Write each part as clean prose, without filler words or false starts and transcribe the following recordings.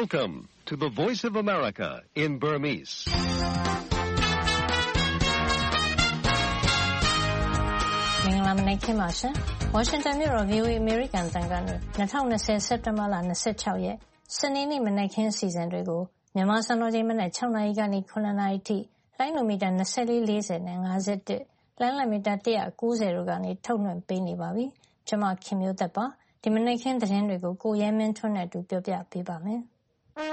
Welcome to the Voice of America in Burmese. ။မင်္ဂလာမနက်ခင်းပါရှင်။ Washington မြို့တော် VOA American တန်ကနေ2020စက်တင်ဘာလ26ရက်စနေနေ့မနက်ခင်းအစီအစဉ်တွေကိုမြန်မာစံတော်ချိန်မနက်6နာရီကနေ9နာရီထိလိုင်းနိုမီတာ2440နဲ့51လိုင်းလမီတာ190တို့ကနေထုတ်လွှင့်ပေးနေပါပြီ။ကျွန်မခင်မျိုးသက်ပါဒီမနက်ခင်းသတင်းတွေကိုကိုရဲမင်းထွန်းနဲ့အတူပြောပြပေးပါမယ်။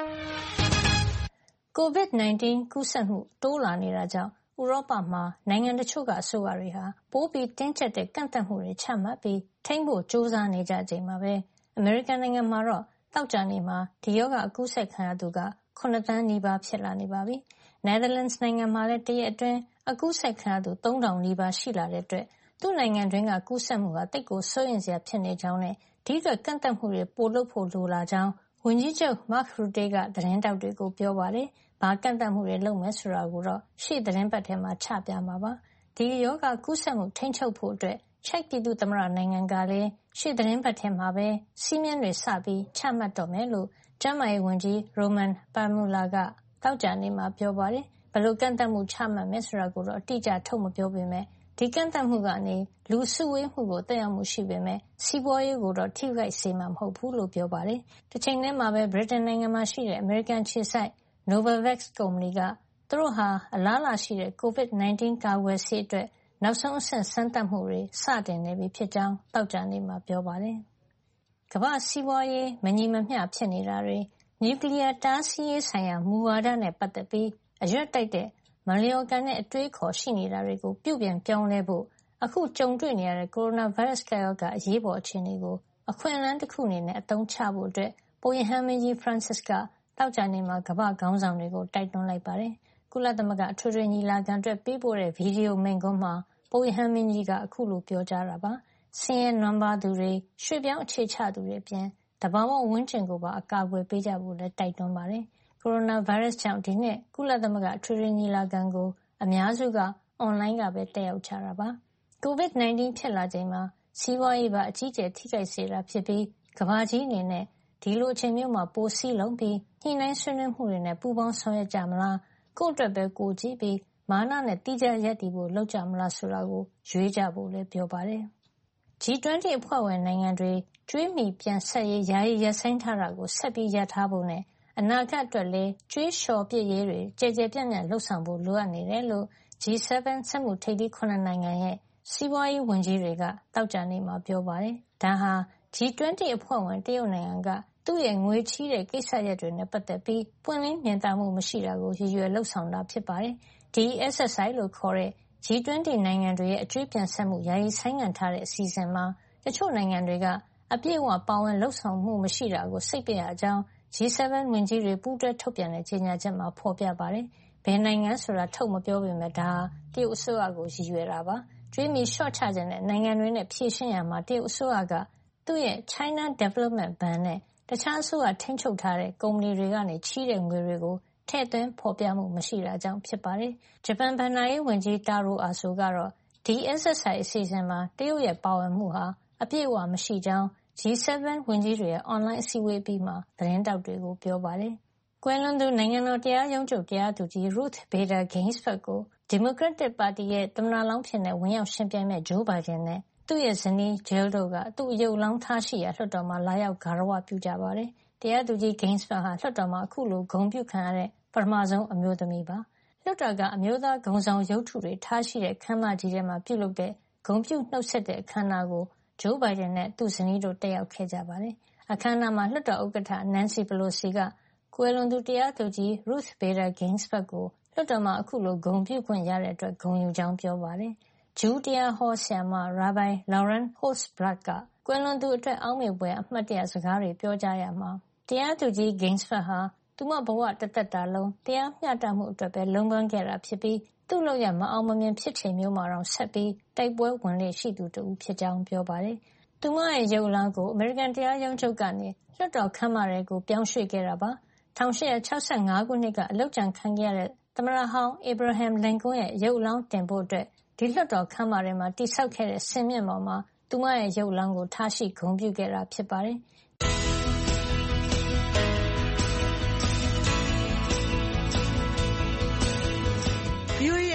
COVID-19 ကူးစက်မှုတိုးလာနေတာကြောင့်ဥရောပမှာနိုင်ငံတချို့ကအစိုးရတွေဟာပိုပြီးတင်းကျပ်တဲ့ကန့်သတ်မှုတွေချမှတ်ပြီးထိန်းဖို့ကြိုးစားနေကြချိန်မှာပဲအမေရိကန်နိုင်ငံမှာတော့သောကြာနေ့မှာဒီရောဂါအကူးစက်ခံရသူက9သန်းနီးပါးဖြစ်လာနေပါပြီ။ Netherlands နိုင်ငံမှာလည်းတရက်အတွင်းအကူးစက်ခံရသူ3000နီးပါးရှိလာတဲ့အတွက်သူ့နိုင်ငံတွင်းကကူးစက်မှုဟာတိတ်ကိုစိုးရိမ်စရာဖြစ်နေကြောင်းနဲ့ဒီအတွက်ကန့်သတ်မှုတွေပိုလုပ်ဖို့လိုလာကြောင်းဝန်ကြီးချုပ် Mark Rutte ကသတင်းတောက်တွေကိုပြောပါတယ်။ဘာကန့်သတ်မှုတွေလုပ်မယ်ဆိုတာကိုတော့ရှေ့သတင်းပတ်ထဲမှာချပြမှာပါ။ဒီရောဂါကူးစက်မှုထိန်းချုပ်ဖို့အတွက်ချက်ပြည်သူ့သမ္မတနိုင်ငံကလည်းရှေ့သတင်းပတ်ထဲမှာပဲစီးမြင်တွေစပြီးချမှတ်တော့မယ်လို့ကျန်းမာရေးဝန်ကြီး Roman Pamula ကတောက်ကြနေမှာပြောပါတယ်။ဘယ်လိုကန့်သတ်မှုချမှတ်မယ်ဆိုတာကိုတော့အတိအကျထုတ်မပြောပေမဲ့ဒီကန့်သတ်မှုကနေလူစုဝေးမှုကိုတက်ရောက်မှုရှိပေမဲ့စီးပွားရေးကိုတော့ထိခိုက်စေမှာမဟုတ်ဘူးလို့ပြောပါတယ်။တစ်ချိန်တည်းမှာပဲဗြိတိန်နိုင်ငံမှာရှိတဲ့အမေရိကန်ခြေစိုက် Novavax ကုမ္ပဏီကသူတို့ဟာအလားအလာရှိတဲ့ COVID-19 ကာကွယ်ဆေးအတွက်နောက်ဆုံးအဆင့်စမ်းသပ်မှုတွေစတင်နေပြီဖြစ်ကြောင်းသောကြာနေ့မှာပြောပါတယ်။ကမ္ဘာ့စီးပွားရေးမညီမမျှဖြစ်နေတာတွေနျူကလ িয়ার တားဆီးရေးဆိုင်ရာမူဝါဒနဲ့ပတ်သက်ပြီးအရွက်တိုက်တဲ့မလျော်ကန်တဲ့အတွေးခေါ်ရှိနေတာတွေကိုပြုပြင်ပြောင်းလဲဖို့အခုကြုံတွေ့နေရတဲ့ကိုရိုနာဗိုင်းရပ်စ်ကပ်ရောဂါအရေးပေါ်အခြေအနေကိုအခွင့်အလမ်းတစ်ခုအနေနဲ့အသုံးချဖို့အတွက်ပုပ်ရဟန်းမင်းကြီး Francis ကတောက်ကြနေမှာကမ္ဘာခေါင်းဆောင်တွေကိုတိုက်တွန်းလိုက်ပါတယ်။ကုလသမဂ္ဂအထွေထွေညီလာခံအတွက်ပေးပို့တဲ့ဗီဒီယိုမိန့်ခွန်းမှာပုပ်ရဟန်းမင်းကြီးကအခုလိုပြောကြားတာပါ။ဆင်းရဲနွမ်းပါးသူတွေရွှေ့ပြောင်းအခြေချသူတွေအပြင်တဘာဝဝန်းကျင်ကိုပါအကာအကွယ်ပေးကြဖို့လည်းတိုက်တွန်းပါတယ်။ကိုရိုနာဗိုင်းရပ်စ်ကြောင့်ဒီနှစ်ကုလသမဂ္ဂအထွေထွေညီလာခံကိုအများစုကအွန်လိုင်းကပဲတက်ရောက်ကြတာပါ။ COVID-19 ဖြစ်လာချိန်မှာစီးပွားရေးပါအကြီးကျယ်ထိခိုက်စေတာဖြစ်ပြီးကမ္ဘာကြီးအနေနဲ့ဒီလိုအချိန်မျိုးမှာပိုစည်းလုံးပြီးညှိနှိုင်းဆွေးနွေးမှုတွေနဲ့ပူးပေါင်းဆောင်ရွက်ကြမလားကိုယ့်အတွက်ပဲကိုကြည့်ပြီးမာနနဲ့တိကျရပ်တည်ဖို့လုပ်ကြမလားဆိုတာကိုရွေးကြဖို့လည်းပြောပါတယ်။ G20 အဖွဲ့ဝင်နိုင်ငံတွေကြွေးမြီပြန်ဆက်ရေးယာယီရပ်ဆိုင်းထားတာကိုဆက်ပြီးရပ်ထားဖို့နဲ့အနာဂတ်အတွက်လည်းကြွေးလျှော်ပစ်ရေးတွေကြဲကြဲပြန့်ပြန့်လှုပ်ဆောင်ဖို့လိုအပ်နေတယ်လို့ G7 စက်မှုထိပ်သီး9နိုင်ငံရဲ့စီးပွားရေးဝန်ကြီးတွေကတောက်ကြနေမှာပြောပါတယ်။ဒါဟာ G20 အဖွဲ့ဝင်တရုတ်နိုင်ငံကသူ့ရဲ့ငွေချေးတဲ့ကိစ္စရပ်တွေနဲ့ပတ်သက်ပြီးပွင့်လင်းမြင်သာမှုမရှိတာကိုရည်ရွယ်လှုပ်ဆောင်တာဖြစ်ပါတယ်။ ဒီ SSI လို့ခေါ်တဲ့ G20 နိုင်ငံတွေရဲ့အကြွေးပြန်ဆက်မှုယာယီဆိုင်းငံ့ထားတဲ့အစီအစဉ်မှာတချို့နိုင်ငံတွေကအပြည့်အဝပါဝင်လှုပ်ဆောင်မှုမရှိတာကိုစိတ်ပျက်ရကြောင်း G7 ဝန်ကြီးတွေပူးတွဲထုတ်ပြန်တဲ့ကြေညာချက်မှာဖော်ပြပါတယ်။ဘယ်နိုင်ငံဆိုတာထုတ်မပြောပေမဲ့ဒါဟာတရုတ်အစိုးရကိုရည်ရွယ်တာပါ။ကြွေးမြီလျှော့ချခြင်းနဲ့နိုင်ငံတွေနဲ့ဖြေရှင်းရမှာတရုတ်အစိုးရကသူ့ရဲ့ China Development Bank နဲ့တခြားအစိုးရထိန်းချုပ်ထားတဲ့ကုမ္ပဏီတွေကနေချေးတဲ့ငွေတွေကိုထည့်သွင်းဖော်ပြမှုမရှိတာကြောင့်ဖြစ်ပါတယ်။ဂျပန်ဘဏ္ဍာရေးဝန်ကြီး Taro Aso ကတော့ဒီ SSI အစီအစဉ်မှာတရုတ်ရဲ့ပါဝင်မှုဟာအပြည့်အဝမရှိကြောင်း G7 ဝန်ကြီးတွေရဲ့အွန်လိုင်းအစည်းအဝေးပြီးမှသတင်းတောက်တွေကိုပြောပါတယ်။ကွယ်လွန်သူနိုင်ငံတော်တရားရုံးချုပ်တရားသူကြီး Ruth Bader Ginsburg ကိုဒီမိုကရက်တစ်ပါတီရဲ့သမ္မတလောင်းဖြစ်ဝင်ရောက်ယှဉ်ပြိုင်မဲ့ဂျိုးဘိုင်ဒန်နဲ့သူ့ရဲ့ဇနီး Jill တို့ကသူ့အယုတ်အလောင်းထားရှိရာလွှတ်တော်မှာလာရောက်ဂါရဝပြုကြပါတယ်။တရားသူကြီး Ginsburg ဟာလွှတ်တော်မှာအခုလိုဂုဏ်ပြုခံရတဲ့ပထမဆုံးအမျိုးသမီးပါ။လွှတ်တော်ကအမျိုးသားဂုဏ်ဆောင်ရုပ်ထုတွေထားရှိတဲ့ခန်းမကြီးထဲမှာပြုလုပ်တဲ့ဂုဏ်ပြုနှုတ်ဆက်တဲ့အခမ်းအနားကိုဂျိုးဘိုင်ဒန်နဲ့သူ့ဇနီးတို့တက်ရောက်ခဲ့ကြပါတယ်။အခမ်းအနားမှာလွှတ်တော်ဥက္ကဋ္ဌ Nancy Pelosi ကကွယ်လွန်သူတရားသူကြီး Ruth Bader Ginsburg ကိုလွှတ်တော်မှာအခုလိုဂုဏ်ပြုခွင့်ရတဲ့အတွက်ဂုဏ်ယူကြောင်းပြောပါတယ်။ဂျူးတရားဟောဆရာမ Rabbi Lauren Holtzblatt ကကွယ်လွန်သူအတွက်အောက်မေ့ဘွယ်အမှတ်တရစကားတွေပြောကြားရမှာတရားသူကြီး Ginsburg ဟာသူမဘဝတသက်တာလုံးတရားမျှတမှုအတွက်ပဲလုံးပန်းခဲ့တာဖြစ်ပြီးသူ့လုပ်ရမအောင်မမြင်ဖြစ်ချိန်မျိုးမှာတော့ဆက်ပြီးတိုက်ပွဲဝင်လေရှိသူတူဖြစ်ကြောင်းပြောပါတယ်။သူမရဲ့ရုပ်အလောင်းကိုအမေရိကန်တရားရုံးချုပ်ကနေလွှတ်တော်ခန်းမထဲကိုပြောင်းရွှေ့ခဲ့တာပါ။1865ခုနှစ်ကအလုပ်ကြံခံခဲ့ရတဲ့သမ္မတဟောင်း Abraham Lincoln ရဲ့ရုပ်အလောင်းတင်ဖို့အတွက်ဒီလွှတ်တော်ခန်းမထဲမှာတည်ဆောက်ခဲ့တဲ့စင်မြင့်ပေါ်မှာသူမရဲ့ရုပ်အလောင်းကိုထားရှိဂုဏ်ပြုခဲ့တာဖြစ်ပါတယ်။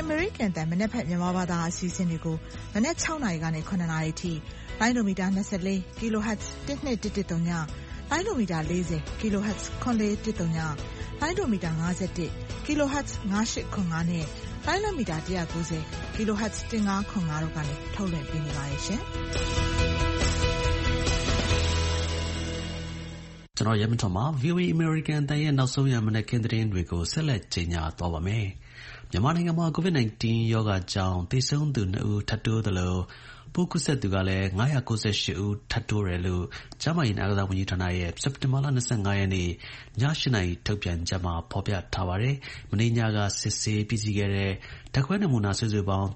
အမေရိကန်အသံမနက်ဖြန်မြန်မာဘာသာအစီအစဉ်တွေကိုမနက်6 နာရီကနေ9 နာရီထိလိုင်းဒိုမီတာ24 kHz 1213ညလိုင်းဒိုမီတာ40 kHz 9413ညလိုင်းဒိုမီတာ51 kHz 9805နဲ့လိုင်းဒိုမီတာ190 kHz 1505တို့ကနေထုတ်လွှင့်ပေးနေပါတယ်ရှင်။ကျွန်တော်ရဲမထွန်းမှာ VOA American တန်ရဲ့နောက်ဆုံးရမနက်ခင်းသတင်းတွေကိုဆက်လက်ကြေညာသွားပါမယ်။မြန်မာနိုင်ငံမှာ COVID-19 ရောဂါကြောင့်သေဆုံးသူ 2 ဦးထပ်တိုးသလိုပိုးကူးစက်သူကလည်း998 ဦးထပ်တိုးတယ်လို့ကျန်းမာရေးနဲ့အားကစားဝန်ကြီးဌာနရဲ့စက်တင်ဘာလ25 ရက်နေ့ည 8 နာရီထုတ်ပြန်ချက်မှာဖော်ပြထားပါတယ်။မနေ့ညကစစ်ဆေးပြီးစီးခဲ့တဲ့ဓာတ်ခွဲနမူနာစုစုပေါင်း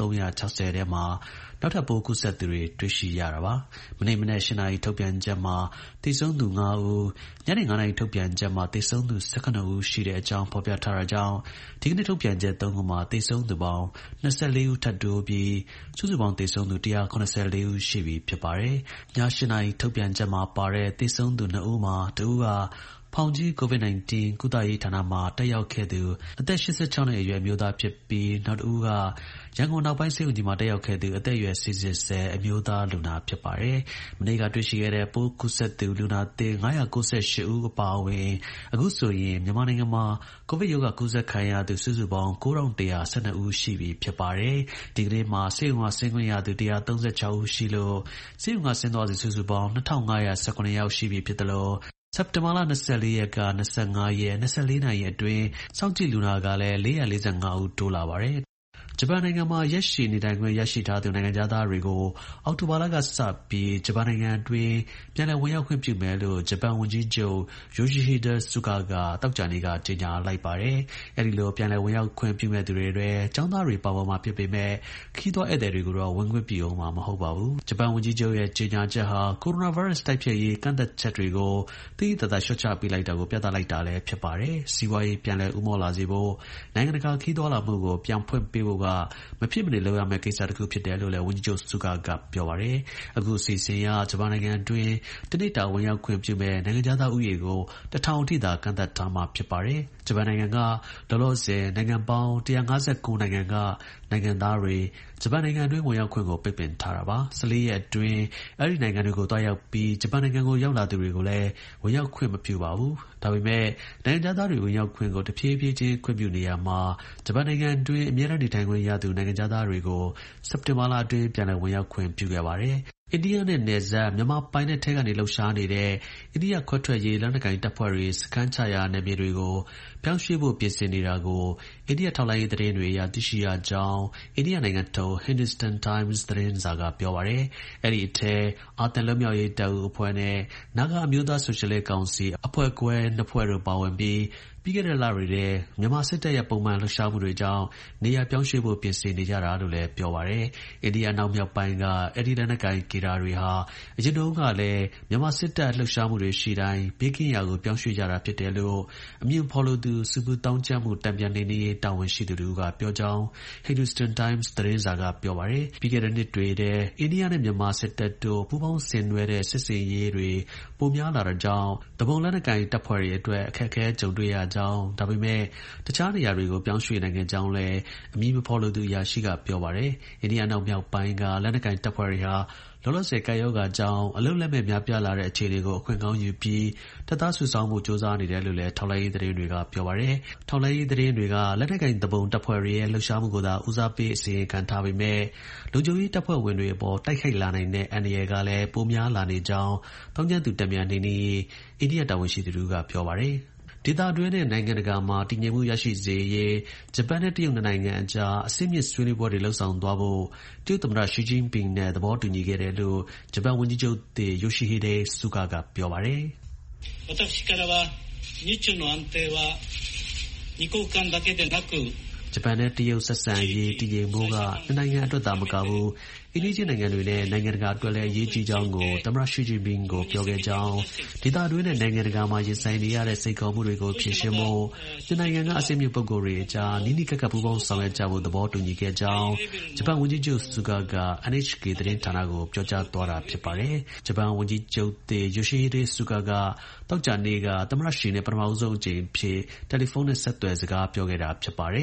3360 ထဲမှာနောက်ထပ်ပိုးကူးစက်သူတွေတွေ့ရှိရတာပါ။မနေ့မနက် 8 နာရီထုတ်ပြန်ချက်မှာသေဆုံးသူ 5 ဦးညနေ 9 နာရီထုတ်ပြန်ချက်မှာသေဆုံးသူ 19 ဦးရှိတဲ့အကြောင်းဖော်ပြထားတာကြောင့်ဒီကနေ့ထုတ်ပြန်ချက် 3 ခုမှာသေဆုံးသူပေါင်း 24 ဦးထပ်တိုးပြီးစုစုပေါင်းသေဆုံးသူ 194 ဦးရှိပြီဖြစ်ပါတယ်။ည 8 နာရီထုတ်ပြန်ချက်မှာပါတဲ့သေဆုံးသူ 2 ဦးမှာတဦးကဖောင်ကြီး COVID-19 ကုသရေးဌာနမှာတက်ရောက်ခဲ့သူအသက် 86 နှစ်အရွယ်အမျိုးသားဖြစ်ပြီးနောက်တစ်ဦးကရန်ကုန်နောက်ပိုင်းဆေးရုံကြီးမှာတက်ရောက်ခဲ့သူအသက်အရွယ် 40 အမျိုးသားလူနာဖြစ်ပါတယ်။မနေ့ကတွေ့ရှိခဲ့တဲ့ပိုးကူးစက်သူလူနာသစ် 998 ဦးအပါအဝင်အခုဆိုရင်မြန်မာနိုင်ငံမှာကိုဗစ်ရောဂါကူးစက်ခံရသူစုစုပေါင်း 9112 ဦးရှိပြီဖြစ်ပါတယ်။ဒီကနေ့မှာဆေးရုံကဆင်းခွင့်ရသူ 136 ဦးရှိလို့ဆေးရုံကဆင်းသွားသူစုစုပေါင်း 2519 ယောက်ရှိပြီဖြစ်တယ်လို့စက်တင်ဘာလ 24 ရက်က25 ရက် 24 နာရီအတွင်းစောင့်ကြည့်လူနာကလည်း 445 ဦးတိုးလာပါတယ်။ဂျပန်နိုင်ငံမှာရက်ရှည်နေထိုင်ခွင့်ရရှိထားသူနိုင်ငံခြားသားတွေကိုအောက်တိုဘာလကစပြီးဂျပန်နိုင်ငံအတွင်းပြန်လည်ဝင်ရောက်ခွင့်ပြုမယ်လို့ဂျပန်ဝန်ကြီးချုပ် Yoshihide Suga ကသောကြာနေ့ကကြေညာလိုက်ပါတယ်။အဲဒီလိုပြန်လည်ဝင်ရောက်ခွင့်ပြုမဲ့သူတွေထဲကျောင်းသားတွေပါဝင်မှာဖြစ်ပေမဲ့ခရီးသွားဧည့်သည်တွေကိုတော့ဝင်ခွင့်ပြုအောင်မှာမဟုတ်ပါဘူး။ဂျပန်ဝန်ကြီးချုပ်ရဲ့ကြေညာချက်ဟာကိုရိုနာဗိုင်းရပ်စ်တိုက်ဖျက်ရေးကန့်သတ်ချက်တွေကိုသိသိသာသာလျှော့ချပေးလိုက်တာကိုပြသလိုက်တာလည်းဖြစ်ပါတယ်။စီးပွားရေးပြန်လည်ဦးမော့လာစေဖို့နိုင်ငံတကာခရီးသွားလာမှုကိုပြန်ဖွင့်ပေးဖို့ကမဖြစ်မနေလုပ်ရမယ့်ကိစ္စတစ်ခုဖြစ်တယ်လို့လည်းဝန်ကြီးချုပ် Suga ကပြောပါတယ်။အခုအစီအစဉ်အရဂျပန်နိုင်ငံအတွင်းတနေ့တာဝင်ရောက်ခွင့်ပြုမဲ့နိုင်ငံခြားသားဥယေကို 1000 အထိသာကန့်သတ်ထားမှာဖြစ်ပါတယ်။ဂျပန်နိုင်ငံကလောလောဆယ်နိုင်ငံပေါင်း 159 နိုင်ငံကနိုင်ငံသားတွေဂျပန်နိုင်ငံအတွင်းဝင်ရောက်ခွင့်ကိုပိတ်ပင်ထားတာပါ။14 ရက်အတွင်းအဲဒီနိုင်ငံတွေကိုတွားရောက်ပြီးဂျပန်နိုင်ငံကိုရောက်လာသူတွေကိုလည်းဝင်ရောက်ခွင့်မပြုပါဘူး။ဒါပေမဲ့နိုင်ငံခြားသားတွေဝင်ရောက်ခွင့်ကိုတဖြည်းဖြည်းချင်းခွင့်ပြုနေရမှာဂျပန်နိုင်ငံအတွင်းအမြဲတမ်းနေထိုင်ခွင့်ရသူနိုင်ငံခြားသားတွေကိုစက်တင်ဘာလအတွင်းပြန်လည်ဝင်ရောက်ခွင့်ပြုခဲ့ပါတယ်။အိန္ဒိယနဲ့နယ်စပ်မြန်မာပိုင်နက်ထဲကနေလှုပ်ရှားနေတဲ့အိန္ဒိယခွဲထွက်ရေးလက်နက်ကိုင်တပ်ဖွဲ့တွေစခန်းချရာနယ်မြေတွေကိုပြောင်းရွှေ့ဖို့ပြင်ဆင်နေတာကိုအိန္ဒိယထောက်လှမ်းရေးသတင်းတွေအရသိရှိရကြောင်းအိန္ဒိယနိုင်ငံထုတ် Hindustan Times သတင်းစာကပြောပါတယ်။အဲဒီအထက်အာသံလွတ်မြောက်ရေးတပ်ဦးအဖွဲ့နဲ့နာဂအမျိုးသားဆိုရှယ်လစ်ကောင်စီအဖွဲ့ခွဲ 2 ဖွဲ့တို့ပါဝင်ပြီးပြီးခဲ့တဲ့လတွေထဲမြန်မာစစ်တပ်ရဲ့ပုံမှန်လှုပ်ရှားမှုတွေကြောင့်နေရာပြောင်းရွှေ့ဖို့ပြင်ဆင်နေကြတာလို့လည်းပြောပါတယ်။အိန္ဒိယနောက်မြောက်ပိုင်းကအဲဒီလက်နက်ကိုင်ကေဒါတွေဟာအရင်တုန်းကလည်းမြန်မာစစ်တပ်လှုပ်ရှားမှုတွေရှိတိုင်းဘေးကင်းရာကိုပြောင်းရွှေ့ကြတာဖြစ်တယ်လို့အမည်ဖော်လိုသူစူပူတောင်းကျမ်းမှုတံပြန်နေနေတာဝန်ရှိသူတို့ကပြောကြောင်း Hindustan Times သတင်းစာကပြောပါတယ်။ပြီးခဲ့တဲ့နှစ်တွေထဲအိန္ဒိယနဲ့မြန်မာစစ်တပ်တို့ပူးပေါင်းဆင်နွှဲတဲ့စစ်စင်ရေးတွေပိုများလာတဲ့ကြောင့်တပုံလက်နက်ကိုင်တပ်ဖွဲ့တွေအတွက်အခက်အခဲကြုံတွေ့ရကြောင်းဒါပေမဲ့တခြားနေရာတွေကိုပြောင်းရွှေ့နိုင်ခဲ့ကြောင်းလည်းအမည်မဖော်လိုသူအရာရှိကပြောပါတယ်။အိန္ဒိယနောက်မြောက်ပိုင်းကလက်နက်ကိုင်တပ်ဖွဲ့တွေဟာလောလောဆယ်ကပ်ရောဂါကြောင့်အလုပ်လက်မဲ့များပြားလာတဲ့အခြေအနေကိုအခွင့်ကောင်းယူပြီးတပ်သားစုဆောင်းမှုစ조사နေတယ်လို့လည်းထောက်လှမ်းရေးသတင်းတွေကပြောပါတယ်။ထောက်လှမ်းရေးသတင်းတွေကလက်နက်ကိုင်တပုံတပ်ဖွဲ့တွေရဲ့လှုပ်ရှားမှုကိုသာဦးစားပေးအစီရင်ခံထားပေမဲ့လုံခြုံရေးတပ်ဖွဲ့ဝင်တွေအပေါ်တိုက်ခိုက်လာနိုင်တဲ့အန္တရာယ်ကလည်းပိုများလာနေကြောင်းတောင်းကျမ်းသူတံပြန်နေနေအိန္ဒိယတာဝန်ရှိသူတို့ကပြောပါတယ်။ဒေသတွင်းနဲ့နိုင်ငံတကာမှာတည်ငြိမ်မှုရရှိစေရေးဂျပန်နဲ့တရုတ်နိုင်ငံအကြားအဆင့်မြင့်ဆွေးနွေးပွဲတွေလှုပ်ဆောင်သွားဖို့တရုတ်သမ္မတရှီကျင်းပင်နဲ့သဘောတူညီခဲ့တယ်လို့ဂျပန်ဝန်ကြီးချုပ်သစ် Yoshihide Suga ကပြောပါတယ်။私からは日中の安定は二国間だけでなくဂျပန်နဲ့တရုတ်ဆက်ဆံရေးတည်ငြိမ်ဖို့ကနိုင်ငံအတွက်သာမကဘူးအိန္ဒိယနိုင်ငံတွေနဲ့နိုင်ငံတကာအတွက်လည်းအရေးကြီးကြောင်းကိုသမ္မတရှီကျင်းပင်ကိုပြောခဲ့ကြောင်းဒေသတွင်းနဲ့နိုင်ငံတကာမှာရင်ဆိုင်နေရတဲ့စိတ်ခေါ်မှုတွေကိုဖြေရှင်းဖို့နိုင်ငံကအဆင့်မြင့်ပုဂ္ဂိုလ်တွေအကြားနီးနီးကပ်ကပ်ပူးပေါင်းဆောင်ရွက်ကြဖို့သဘောတူညီခဲ့ကြောင်းဂျပန်ဝန်ကြီးချုပ် Suga က NHK သတင်းဌာနကိုပြောကြားသွားတာဖြစ်ပါတယ်။ဂျပန်ဝန်ကြီးချုပ်သစ် Yoshihide Suga ကသောကြာနေ့ကသမ္မတရှီနဲ့ပထမဆုံးအကြိမ်ဖြစ်တယ်လီဖုန်းနဲ့ဆက်သွယ်စကားပြောခဲ့တာဖြစ်ပါတယ်။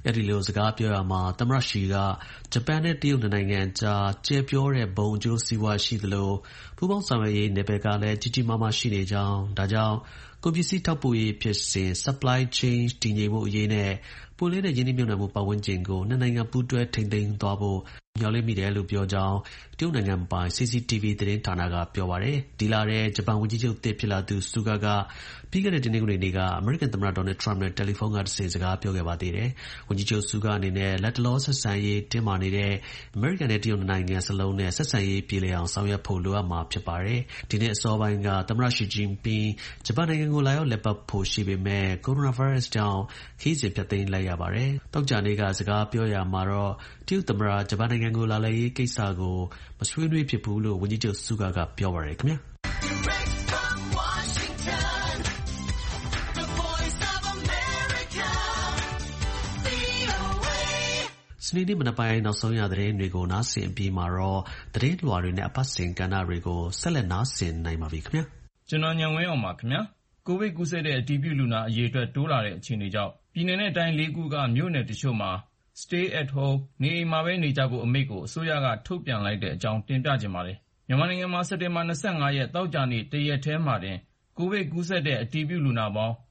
အဲ့ဒီလိုစကားပြောရမှာသမ္မတရှီကဂျပန်နဲ့တရုတ်နိုင်ငံကြားကျယ်ပြောတဲ့ဘုံအကျိုးစီးပွားရှိသလိုပူးပေါင်းဆောင်ရွက်ရေးနယ်ပယ်ကလည်းကြီးကြီးမားမားရှိနေကြောင်းဒါကြောင့်ကုန်ပစ္စည်းထောက်ပို့ရေးဖြစ်စဉ် supply chain တည်ငြိမ်မှုအရေးနဲ့ပိုလေးတဲ့ယင်းနှိမ့်မြုပ်နှံမှုပတ်ဝန်းကျင်ကိုနှစ်နိုင်ငံပူးတွဲထိန်းသိမ်းသွားဖို့မျှော်လင့်မိတယ်လို့ပြောကြောင်းတရုတ်နိုင်ငံပိုင် CCTV သတင်းဌာနကပြောပါတယ်ဒီလထဲဂျပန်ဝန်ကြီးချုပ်သစ်ဖြစ်လာသူဆူဂါကပြီးခဲ့တဲ့တနင်္ဂနွေနေ့ကအမေရိကန်သမ္မတဒေါ်နယ်ထရမ့်နဲ့တယ်လီဖုန်းကတဆင့်စကားပြောခဲ့ပါသေးတယ်ဝန်ကြီးချုပ်ဆူဂါအနေနဲ့လက်တလောဆက်ဆံရေးတင်းမာနေတဲ့အမေရိကန်နဲ့တရုတ်နိုင်ငံစလုံးနဲ့ဆက်ဆံရေးပြေလည်အောင်ဆောင်ရွက်ဖို့လိုအပ်မှာဖြစ်ပါတယ်ဒီနေ့အစောပိုင်းကသမ္မတရှီဂျင်ပင်းဂျပန်နိုင်ငံကိုလာရောက်လက်ပတ်ဖို့ရှိပေမဲ့ကိုရိုနာဗိုင်းရပ်စ်ကြောင့်ခရီးစဉ်ဖျက်သိမ်းလိုက်ရပါတယ်တောက်ကြနေ့ကစကားပြောရမှာတော့တရုတ်သမ္မတဂျပန်နိုင်ငံကိုလာလည်ရေးကိစ္စကိုမဆွေးနွေးဖြစ်ဘူးလို့ဝန်ကြီးချုပ်ဆူဂါကပြောပါတယ်ခင်ဗျာစနေနေ့မနက်ပိုင်းနောက်ဆုံးရသတင်းတွေကိုနားဆင်ပြီးမှာတော့သတင်းလွှာတွေနဲ့အပတ်စဉ်ကဏ္ဍတွေကိုဆက်လက်နားဆင်နိုင်ပါပြီခင်ဗျာကျွန်တော်ညံဝင်းအောင်ပါခင်ဗျာကိုဗစ်ကူးစက်တဲ့အတည်ပြုလူနာအရေအတွက်တိုးလာတဲ့အခြေအနေကြောင့်ပြည်နယ်နဲ့တိုင်း၄ခုကမြို့နယ်တချို့မှာ Stay at home နေအိမ်မှာပဲနေကြဖို့အမိန့်ကိုအစိုးရကထုတ်ပြန်လိုက်တဲ့အကြောင်းတင်ပြချင်ပါတယ်မြန်မာနိုင်ငံမှာစက်တင်ဘာ25ရက်တောက်ကြနေ့တရက်ထဲမှာတင်ကိုဗစ်ကူးစက်တဲ့အတည်ပြုလူနာပေါင်း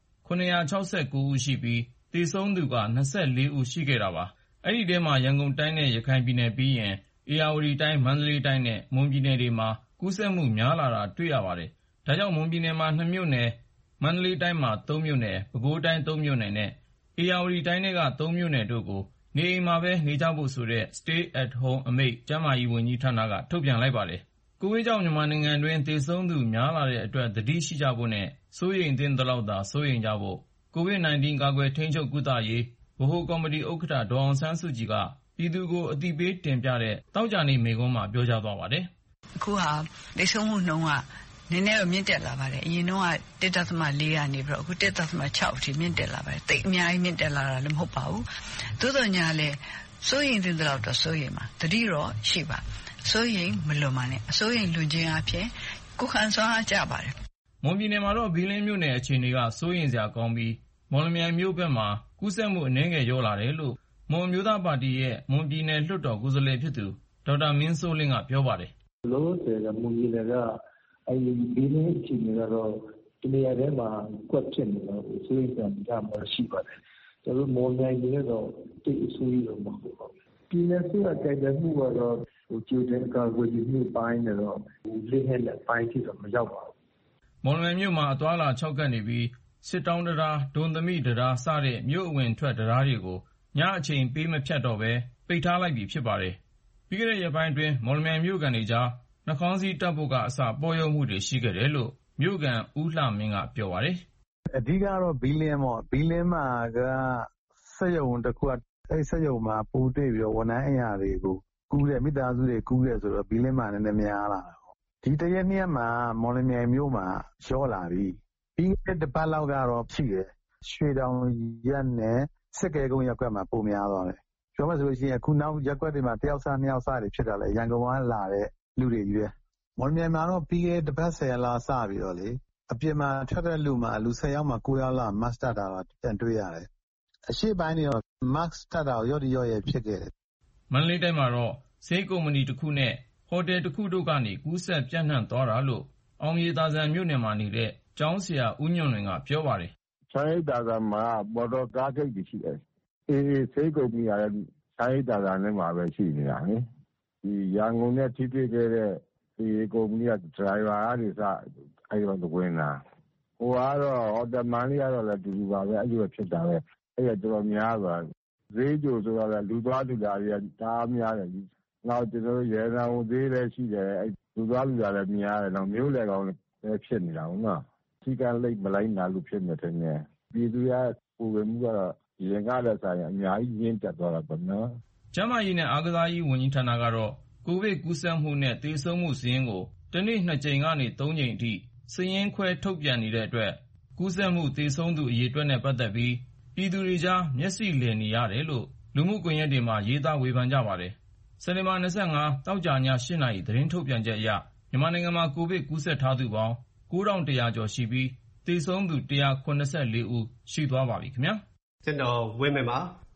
969ဦးရှိပြီးသေဆုံးသူက24ဦးရှိခဲ့တာပါအဲ့ဒီထဲမှာရန်ကုန်တိုင်းနဲ့ရခိုင်ပြည်နယ်ပြီးရင်ဧရာဝတီတိုင်းမန္တလေးတိုင်းနဲ့မွန်ပြည်နယ်တွေမှာကူးစက်မှုများလာတာတွေ့ရပါတယ်ဒါကြောင့်မွန်ပြည်နယ်မှာ2မြို့နယ်မန္တလေးတိုင်းမှာ3မြို့နယ်ပဲခူးတိုင်း3မြို့နယ်နဲ့ဧရာဝတီတိုင်းက3မြို့နယ်တို့ကိုနေအိမ်မှာပဲနေကြဖို့ဆိုတဲ့ Stay at home အမိန့်ကျန်းမာရေးဝန်ကြီးဌာနကထုတ်ပြန်လိုက်ပါတယ်ကိုဗစ်ကြောင့်မြန်မာနိုင်ငံတွင်းသေဆုံးသူများလာတဲ့အတွက်သတိရှိကြဖို့နဲ့စိုးရိမ်သင့်သလောက်သာစိုးရိမ်ကြဖို့ကိုဗစ် -19 ကာကွယ်ထိန်းချုပ်ကုသရေးဗဟိုကော်မတီဥက္ကဋ္ဌဒေါ်အောင်ဆန်းစုကြည်ကပြည်သူကိုအသိပေးတင်ပြတဲ့တောက်ကြနေ့မိန့်ခွန်းမှာပြောကြားသွားပါတယ်အခုဟာသေဆုံးမှုနှုန်းကနည်းနည်းတော့မြင့်တက်လာပါတယ်အရင်တုန်းက 1.4 ကနေပြီးတော့အခု 1.6 အထိမြင့်တက်လာပါတယ်တိတ်အများကြီးမြင့်တက်လာတာလည်းမဟုတ်ပါဘူးသို့တော်ညာလည်းစိုးရိမ်သင့်တဲ့လောက်တော့စိုးရိမ်ပါသတိတော့ရှိပါစိုးရိမ်မလွန်ပါနဲ့အစိုးရိမ်လွန်ခြင်းအပြင်ကိုယ်ခံစွမ်းအားကျပါတယ်မွန်ပြည်နယ်မှာတော့ဘီလင်းမြို့နယ်အခြေအနေကစိုးရိမ်စရာကောင်းပြီးမော်လမြိုင်မြို့ဘက်မှာကူးစက်မှုအနည်းငယ်လျော့လာတယ်လို့မွန်မျိုးသားပါတီရဲ့မွန်ပြည်နယ်လွှတ်တော်ကိုယ်စားလှယ်ဖြစ်သူဒေါက်တာမင်းစိုးလင်းကပြောပါတယ်လို့ဆိုရင်မွန်ပြည်နယ်ကအဲဒီဘီလင်းအခြေအနေကတော့ဒီနေရာထဲမှာကွက်ဖြစ်နေတော့စိုးရိမ်စရာမရှိပါတယ်ကျွန်တော်မော်လမြိုင်ပြည်တော့တိတ်အဆိုးကြီးတော့မဟုတ်ပါဘူးပြည်နယ်စုကကြိုက်တဲ့မှုကတော့ကျိုးတဲ့ကာကွယ်ရေးမှုပိုင်းနဲ့တော့လေးဟဲ့လက်ပိုင်းထိတော့မရောက်ပါဘူးမော်လမြိုင်မြို့မှာအသွားလာ6ကပ်နေပြီးစစ်တောင်းတရားဒုံသမီတရားစတဲ့မြို့အဝင်ထွက်တရားတွေကိုညအချိန်ပေးမဖြတ်တော့ပဲပိတ်ထားလိုက်ပြီဖြစ်ပါတယ်ပြီးခဲ့တဲ့ရက်ပိုင်းအတွင်းမော်လမြိုင်မြို့ကန်တွေကြားနှာခေါင်းစည်းတပ်ဖို့ကအစပေါ်ရုံမှုတွေရှိခဲ့တယ်လို့မြို့ကန်ဦးလှမင်းကပြောပါတယ်အဓိကတော့ဘီလင်းပေါ့ဘီလင်းမှာကစက်ရုံတစ်ခုကအဲ့စက်ရုံမှာပို့တွေ့ပြီးတော့ဝန်ထမ်းအင်အားတွေကိုကူးတဲ့မိသားစုတွေကူးရဲဆိုတော့ဘီလင်းမှာနည်းနည်းများလာတာပေါ့ဒီတရက်နေ့မှာမော်လမြိုင်မြို့မှာရောလာပြီပြီးတဲ့တစ်ပတ်လောက်ကတော့ရှိတယ်ရွှေတောင်ရက်နဲ့စစ်ကဲကုန်းရက်ကွက်မှာပုံများသွားတယ်ပြောမှဆိုလို့ရှိရင်အခုနောက်ရက်ကွက်တွေမှာတယောက်စားနှစ်ယောက်စားတွေဖြစ်တာလေရန်ကုန်ကလာတဲ့လူတွေကြီးပဲမော်လမြိုင်မှာတော့ပြီးခဲ့တစ်ပတ်10လစပြီးတော့လေအပြင်မှာထွက်တဲ့လူမှာလူ10ယောက်မှာ9ယောက်လောက်မတ်စတာတာပြန်တွေ့ရတယ်အရှိပိုင်းတွေတော့မတ်စတာတာရော့ဒီရော့ရဲ့ဖြစ်ခဲ့တယ်မန္တလေးတိုင်းမှာတော့ဆေးကုမ္ပဏီတစ်ခုနဲ့ဟိုတယ်တစ်ခုတို့ကနေကူးစက်ပြန့်နှံ့သွားတာလို့အောင်မြေသာဆန်မြို့နယ်မှာနေတဲ့ကျောင်းဆရာဦးညွန့်လွင်ကပြောပါတယ်။ချိုင်းသာဆန်မှာပေါ်တော်ကားဂိတ်ရှိတယ်။အေးဆေးကုမ္ပဏီကလည်းချိုင်းသာဆန်နဲ့မှာပဲရှိနေတာလေ။ဒီရန်ကုန်နဲ့ထိတွေ့ခဲ့တဲ့ဒီကုမ္ပဏီကဒရိုင်ဘာတွေစအဲ့တော့ဝင်လာ။ဟိုကတော့ဟိုတယ်မန်လေးကတော့လည်းတူတူပါပဲအဲ့လိုဖြစ်တာပဲ။အဲ့ဒါတော်များသွားဈေးကြိုဆိုတော့လည်းလူသွားလူလာတွေကတားများတယ်။နောက်ကျွန်တော်ရဲနာဝန်သေးလည်းရှိတယ်အဲ့လူသွားလူလာလည်းများတယ်နောက်မျိုးလည်းကောင်းလည်းဖြစ်နေတာဟုတ်နော်။ဒီကလိတ်မလိုက်နာလို့ဖြစ်နေတယ်နဲ့ပြည်သူရပုံစံမျိုးကတော့ရင်ကားလက်ဆိုင်အများကြီးရင်းတက်သွားတာပေါ့နော်။ကျန်းမာရေးနဲ့အားကစားရေးဝန်ကြီးဌာနကတော့ကိုဗစ်ကူးစက်မှုနဲ့သေဆုံးမှုစာရင်းကိုတနေ့2ကြိမ်ကနေ3ကြိမ်အထိစာရင်းခွဲထုတ်ပြန်နေတဲ့အတွက်ကူးစက်မှုသေဆုံးသူအရေအတွက်နဲ့ပတ်သက်ပြီးပြည်သူတွေကြားမျက်စိလည်နေရတယ်လို့လူမှုကွန်ရက်တွေမှာရေးသားဝေဖန်ကြပါတယ်။စက်တင်ဘာ25တောက်ကြည8နာရီသတင်းထုတ်ပြန်ချက်အရမြန်မာနိုင်ငံမှာကိုဗစ်ကူးစက်ထားသူပေါင်း9100ကျော်ရှိပြီးသေဆုံးသူ184ဦးရှိသွားပါပြီခင်ဗျာကျွန်တော်ဝင်းမင်းပါ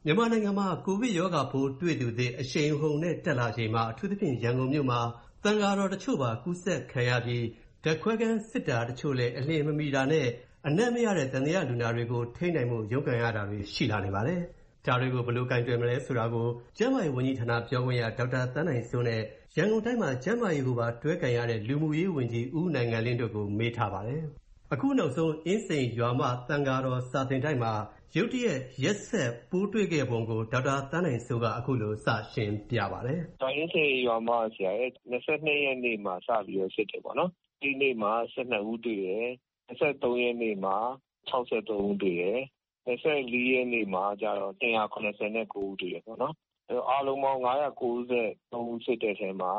မြန်မာနိုင်ငံမှာကိုဗစ်ရောဂါပိုးတွေ့သူသစ်အရှိန်အဟုန်နဲ့တက်လာချိန်မှာအထူးသဖြင့်ရန်ကုန်မြို့မှာသံဃာတော်တချို့ပါကူးစက်ခံရပြီးဓာတ်ခွဲခန်းစစ်တာတချို့လည်းအလျင်မမီတာနဲ့အနံ့မရတဲ့သံသယလူနာတွေကိုထိန်းနိုင်မှုရုန်းကန်ရတာတွေရှိလာနေပါတယ်။ဒါတွေကိုဘယ်လိုကင်တွယ်မလဲဆိုတာကိုကျန်းမာရေးဝန်ကြီးဌာနပြောခွင့်ရဒေါက်တာသန်းနိုင်စိုးနဲ့ရန်ကုန်တိုင်းမှာကျန်းမာရေးကိုပါတွဲကင်ရတဲ့လူမှုရေးဝန်ကြီးဦးနိုင်ငံလင်းတို့ကိုမေးထားပါတယ်။အခုနောက်ဆုံးအင်းစိန်ရွာမသံဃာတော်စာသင်တိုက်မှာရုတ်တရက်ဆက်ပိုးတွေ့ခဲ့ပုံကိုဒေါက်တာသန်းနိုင်စိုးကအခုလိုစရှင်းပြပါတယ်။အင်းစိန်ရွာမဆရာရဲ့22ရက်နေ့မှာစပြီးတော့စစ်တယ်ပေါ့နော်။ဒီနေ့မှာ12ဦးတွေ့တယ်။23ရက်နေ့မှာ63ဦးတွေ့တယ်။24ရက်နေ့မှာကျတော့189ဦးတွေ့တယ်ပေါ့နော်။အဲအားလုံးပေါင်း993ဦးစစ်တဲ့ထဲမှာ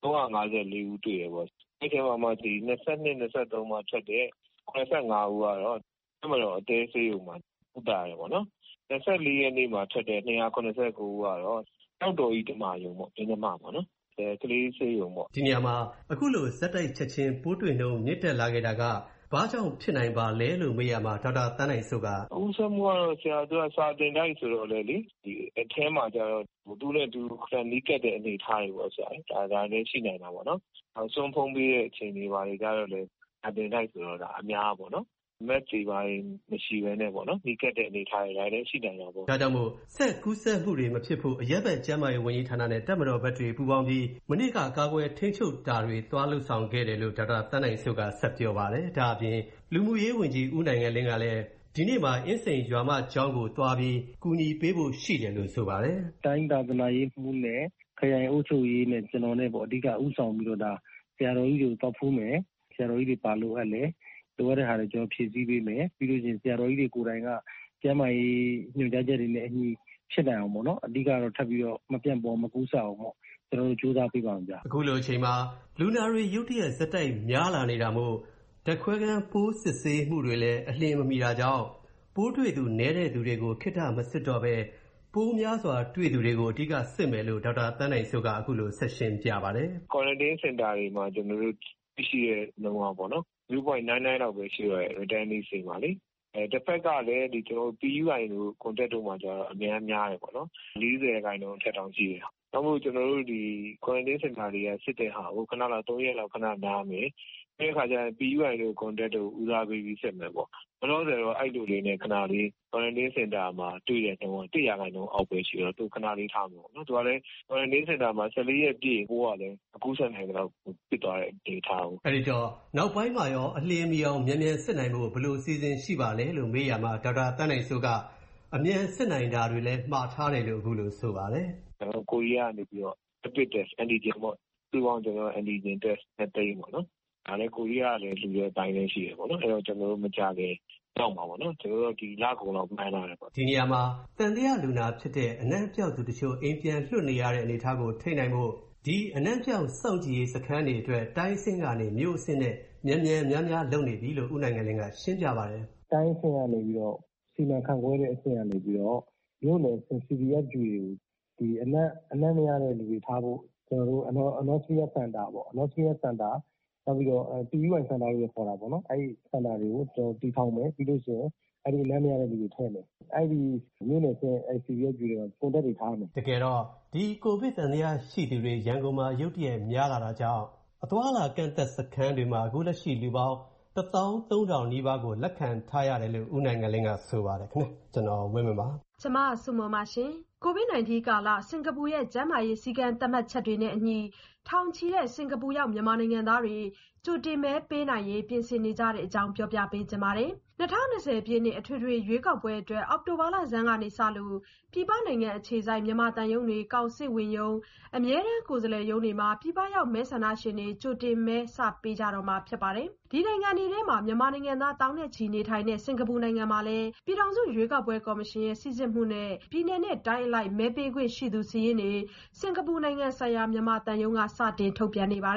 354ဦးတွေ့တယ်ပေါ့။ဒီထဲမှာဒီ22 23မှာထွက်တဲ့85ဦးကတော့အမှန်တော့အသေးစိတ်ဥမှာဥတာရပေါ့နော်24ရက်နေ့မှာထွက်တဲ့289ဦးကတော့တောက်တော်ဤဓမ္မယုံပေါ့ဒီဓမ္မပေါ့နော်ကလေးစေယုံပေါ့ဒီနေရာမှာအခုလိုဇက်တိုက်ချက်ချင်းပိုးတွေ့နှုန်းမြင့်တက်လာခဲ့တာကဘာကြောင့်ဖြစ်နိုင်ပါလဲလို့မေးရမှာဒေါက်တာသန်းနိုင်စိုးကဦးစမှုကတော့ဆရာတို့ကစာတင်တိုင်းဆိုတော့လေဒီအထဲမှာကျတော့သူနဲ့သူခဏနီးကပ်တဲ့အနေထားတွေပေါ့ဆရာဒါလည်းရှိနိုင်တာပေါ့နော်အဆုံးဖုံးပြီးတဲ့အချိန်တွေပါလေကြတော့လေအတင်တိုင်းဆိုတော့ဒါအများပေါ့နော်မက်တွေပါမရှိဘဲနဲ့ပေါ့နော်ဒီကက်တဲ့အနေထားတွေလည်းရှိနိုင်တာပေါ့ဒါကြောင့်မို့ဆက်ကူးစက်မှုတွေမဖြစ်ဖို့အရက်ဘက်ကျန်းမာရေးဝန်ကြီးဌာနနဲ့တပ်မတော်ဘက်တွေပူးပေါင်းပြီးမနေ့ကကာကွယ်ထိန်းချုပ်တာတွေတွားလှုပ်ဆောင်ခဲ့တယ်လို့ဒေါက်တာသန်းနိုင်စိုးကဆက်ပြောပါတယ်ဒါအပြင်လူမှုရေးဝန်ကြီးဦးနိုင်ငံလင်းကလည်းဒီနေ့မှာအင်းစိန်ရွာမကျောင်းကိုတွားပြီးကူညီပေးဖို့ရှိတယ်လို့ဆိုပါတယ်တိုင်းသာသနာရေးမှုနဲ့ခရိုင်အုပ်ချုပ်ရေးနဲ့ကျွန်တော်နဲ့ပေါ့အဓိကဥဆောင်ပြီးတော့ဒါဆရာတော်ကြီးတွေကိုတောက်ဖူးမယ်ဆရာတော်ကြီးတွေပါလို့အပ်လဲလိုအပ်တဲ့ဟာတွေကျွန်တော်ဖြည့်ဆည်းပေးမယ်ပြီးလို့ချင်းဆရာတော်ကြီးတွေကိုယ်တိုင်ကကျန်းမာရေးညွှန်ကြားချက်တွေနဲ့အညီဖြစ်နိုင်အောင်ပေါ့နော်အဓိကတော့ထပ်ပြီးတော့မပြန့်ပေါ်မကူးစက်အောင်ပေါ့ကျွန်တော်တို့ကြိုးစားပေးပါအောင်ကြာအခုလိုအချိန်မှာလူနာတွေရုတ်တရက်ဇက်တိုက်များလာနေတာမို့ဓာတ်ခွဲခန်းပိုးစစ်ဆေးမှုတွေလည်းအလျင်မမီတာကြောင့်ပိုးတွေ့သူနည်းတဲ့သူတွေကိုခိတ္တမစစ်တော့ပဲပိုးများစွာတွေ့သူတွေကိုအဓိကစစ်မယ်လို့ဒေါက်တာသန်းနိုင်စိုးကအခုလိုဆက်ရှင်းပြပါတယ်။ Quarantine Center တွေမှာကျွန်တော်တို့ရှိတဲ့နှုန်းပါပေါ့နော်0.99 လောက်ပဲရှိရတဲ့ returning တွေပါလေတစ်ဖက်ကလည်းဒီကျွန်တော် PUI တို့ contact တို့မှာကျတော့အများတယ်ပေါ့နော်40ခိုင်နှုန်းထက်တောင်ရှိတယ်။နောက်မို့ကျွန်တော်တို့ဒီ quarantine center တွေကစစ်တဲ့ဟာကိုခဏလောက်3ရက်လောက်ခဏနားမယ်။ဒီအခါကျရင် PUI တို့ contact တို့ဦးစားပေးပြီးစစ်မယ်ပေါ့။ဘလို့ဆိုတော့အဲ့လိုလေးနဲ့ခဏလေး quarantine center မှာတွေ့တဲ့နှုန်း100ခိုင်နှုန်းအောက်ပဲရှိတော့သူခဏလေးထားမယ်ပေါ့နော်။သူကလည်း quarantine center မှာ14ရက်ပြည့်ဟိုကလည်းအကူးဆက်နိုင်တော့ဖြစ်သွားတဲ့ data ကိုအဲ့ဒီတော့နောက်ပိုင်းမှာရောအလျင်မီအောင်မြန်မြန်စစ်နိုင်ဖို့ဘယ်လိုအစီအစဉ်ရှိပါလဲလို့မေးရမှာဒေါက်တာသန်းနိုင်စိုးကအမြန်စစ်နိုင်တာတွေလည်းမှားထားတယ်လို့အခုလိုဆိုပါတယ်ကျွန်တော်ကိုရီးယားကနေပြီးတော့ rapid test antigen ပေါ့သူ့အောင်ကျွန်တော် antigen test နဲ့တိတ်ပေါ့နော်ဒါလည်းကိုရီးယားလည်းလူတွေတိုင်းလည်းရှိတယ်ပေါ့နော်အဲ့တော့ကျွန်တော်တို့မကြခင်တော့မှာပေါ့နော်ကျွန်တော်တို့ဒီလကုန်လောက်မှန်းလာတယ်ပေါ့ဒီနေရာမှာတန်တရားလူနာဖြစ်တဲ့အနံ့ပြောက်သူတချို့အိမ်ပြန်လွှတ်နေရတဲ့အနေအထားကိုထိန်းနိုင်ဖို့ဒီအနံ့ပြောက်စောင့်ကြည့်ရေးစခန်းတွေအတွက်တိုင်းအဆင့်ကနေမြို့အဆင့်နဲ့မြန်များလုပ်နေပြီလို့ဦးနိုင်ငံလင်းကရှင်းပြပါတယ်တိုင်းအဆင့်ကနေပြီးတော့စီမံခန့်ခွဲတဲ့အဆင့်ကနေပြီးတော့မြို့နယ် CVF ကျူတွေကိုဒီအနံ့မရတဲ့လူတွေထားဖို့ကျွန်တော်တို့Anosmia Center ပေါ့Anosmia Center နောက်ပြီးတော့ PUI Center တွေခေါ်တာပေါ့နော်အဲ့ဒီ Center တွေကိုကျွန်တော်တည်ထောင်မယ်ပြီးလို့ရှိရင်အဲ့ဒီအနံ့မရတဲ့လူတွေထည့်မယ်အဲ့ဒီမြို့နယ်ဆင့် CVF ကျူတွေက contact တွေထားမယ်တကယ်တော့ဒီကိုဗစ်တန်တရားရှိသူတွေရန်ကုန်မှာရုတ်တရက်များလာတာကြောင့်အသွားလာကန့်သက်စခန်းတွေမှာအခုလက်ရှိလူပေါင်း13000နီးပါးကိုလက်ခံထားရတယ်လို့ဦးနိုင်ငံလင်းကဆိုပါတယ်ခင်ဗျကျွန်တော်ဝင်းမပါကျွန်မဆုမပါရှင်ကိုဗစ် -19 ကာလစင်ကာပူရဲ့ကျန်းမာရေးစည်းကမ်းသတ်မှတ်ချက်တွေနဲ့အညီထောင်ချီတဲ့စင်ကာပူရောက်မြန်မာနိုင်ငံသားတွေကြိုတင်မဲပေးနိုင်ရေးပြင်ဆင်နေကြတဲ့အကြောင်းပြောပြပေးကြပါမယ်2020ပြည့်နှစ်အထွေထွေရွေးကောက်ပွဲအတွက်အောက်တိုဘာလဆန်းကနေစလို့ပြည်ပနိုင်ငံအခြေစိုက်မြန်မာတန်ယုံတွေကောင်စစ်ဝင်ယုံအမြဲတမ်းကိုယ်စားလှယ်ယုံတွေမှာပြည်ပရောက်မဲဆန္ဒရှင်တွေကြိုတင်မဲစပေးကြတော့မှာဖြစ်ပါတယ်ဒီနိုင်ငံတွေထဲမှာမြန်မာနိုင်ငံသားတောင်းနဲ့ချီနေထိုင်တဲ့စင်ကာပူနိုင်ငံမှာလည်းပြည်ထောင်စုရွေးကောက်ပွဲကော်မရှင်ရဲ့စီစစ်မှုနဲ့ပြည်내နဲ့တိုင်းအလိုက်မဲပေးခွင့်ရှိသူစီးရင်တွေစင်ကာပူနိုင်ငံဆိုင်ရာမြန်မာတန်ယုံကစတင်ထုတ်ပြန်နေပါတယ်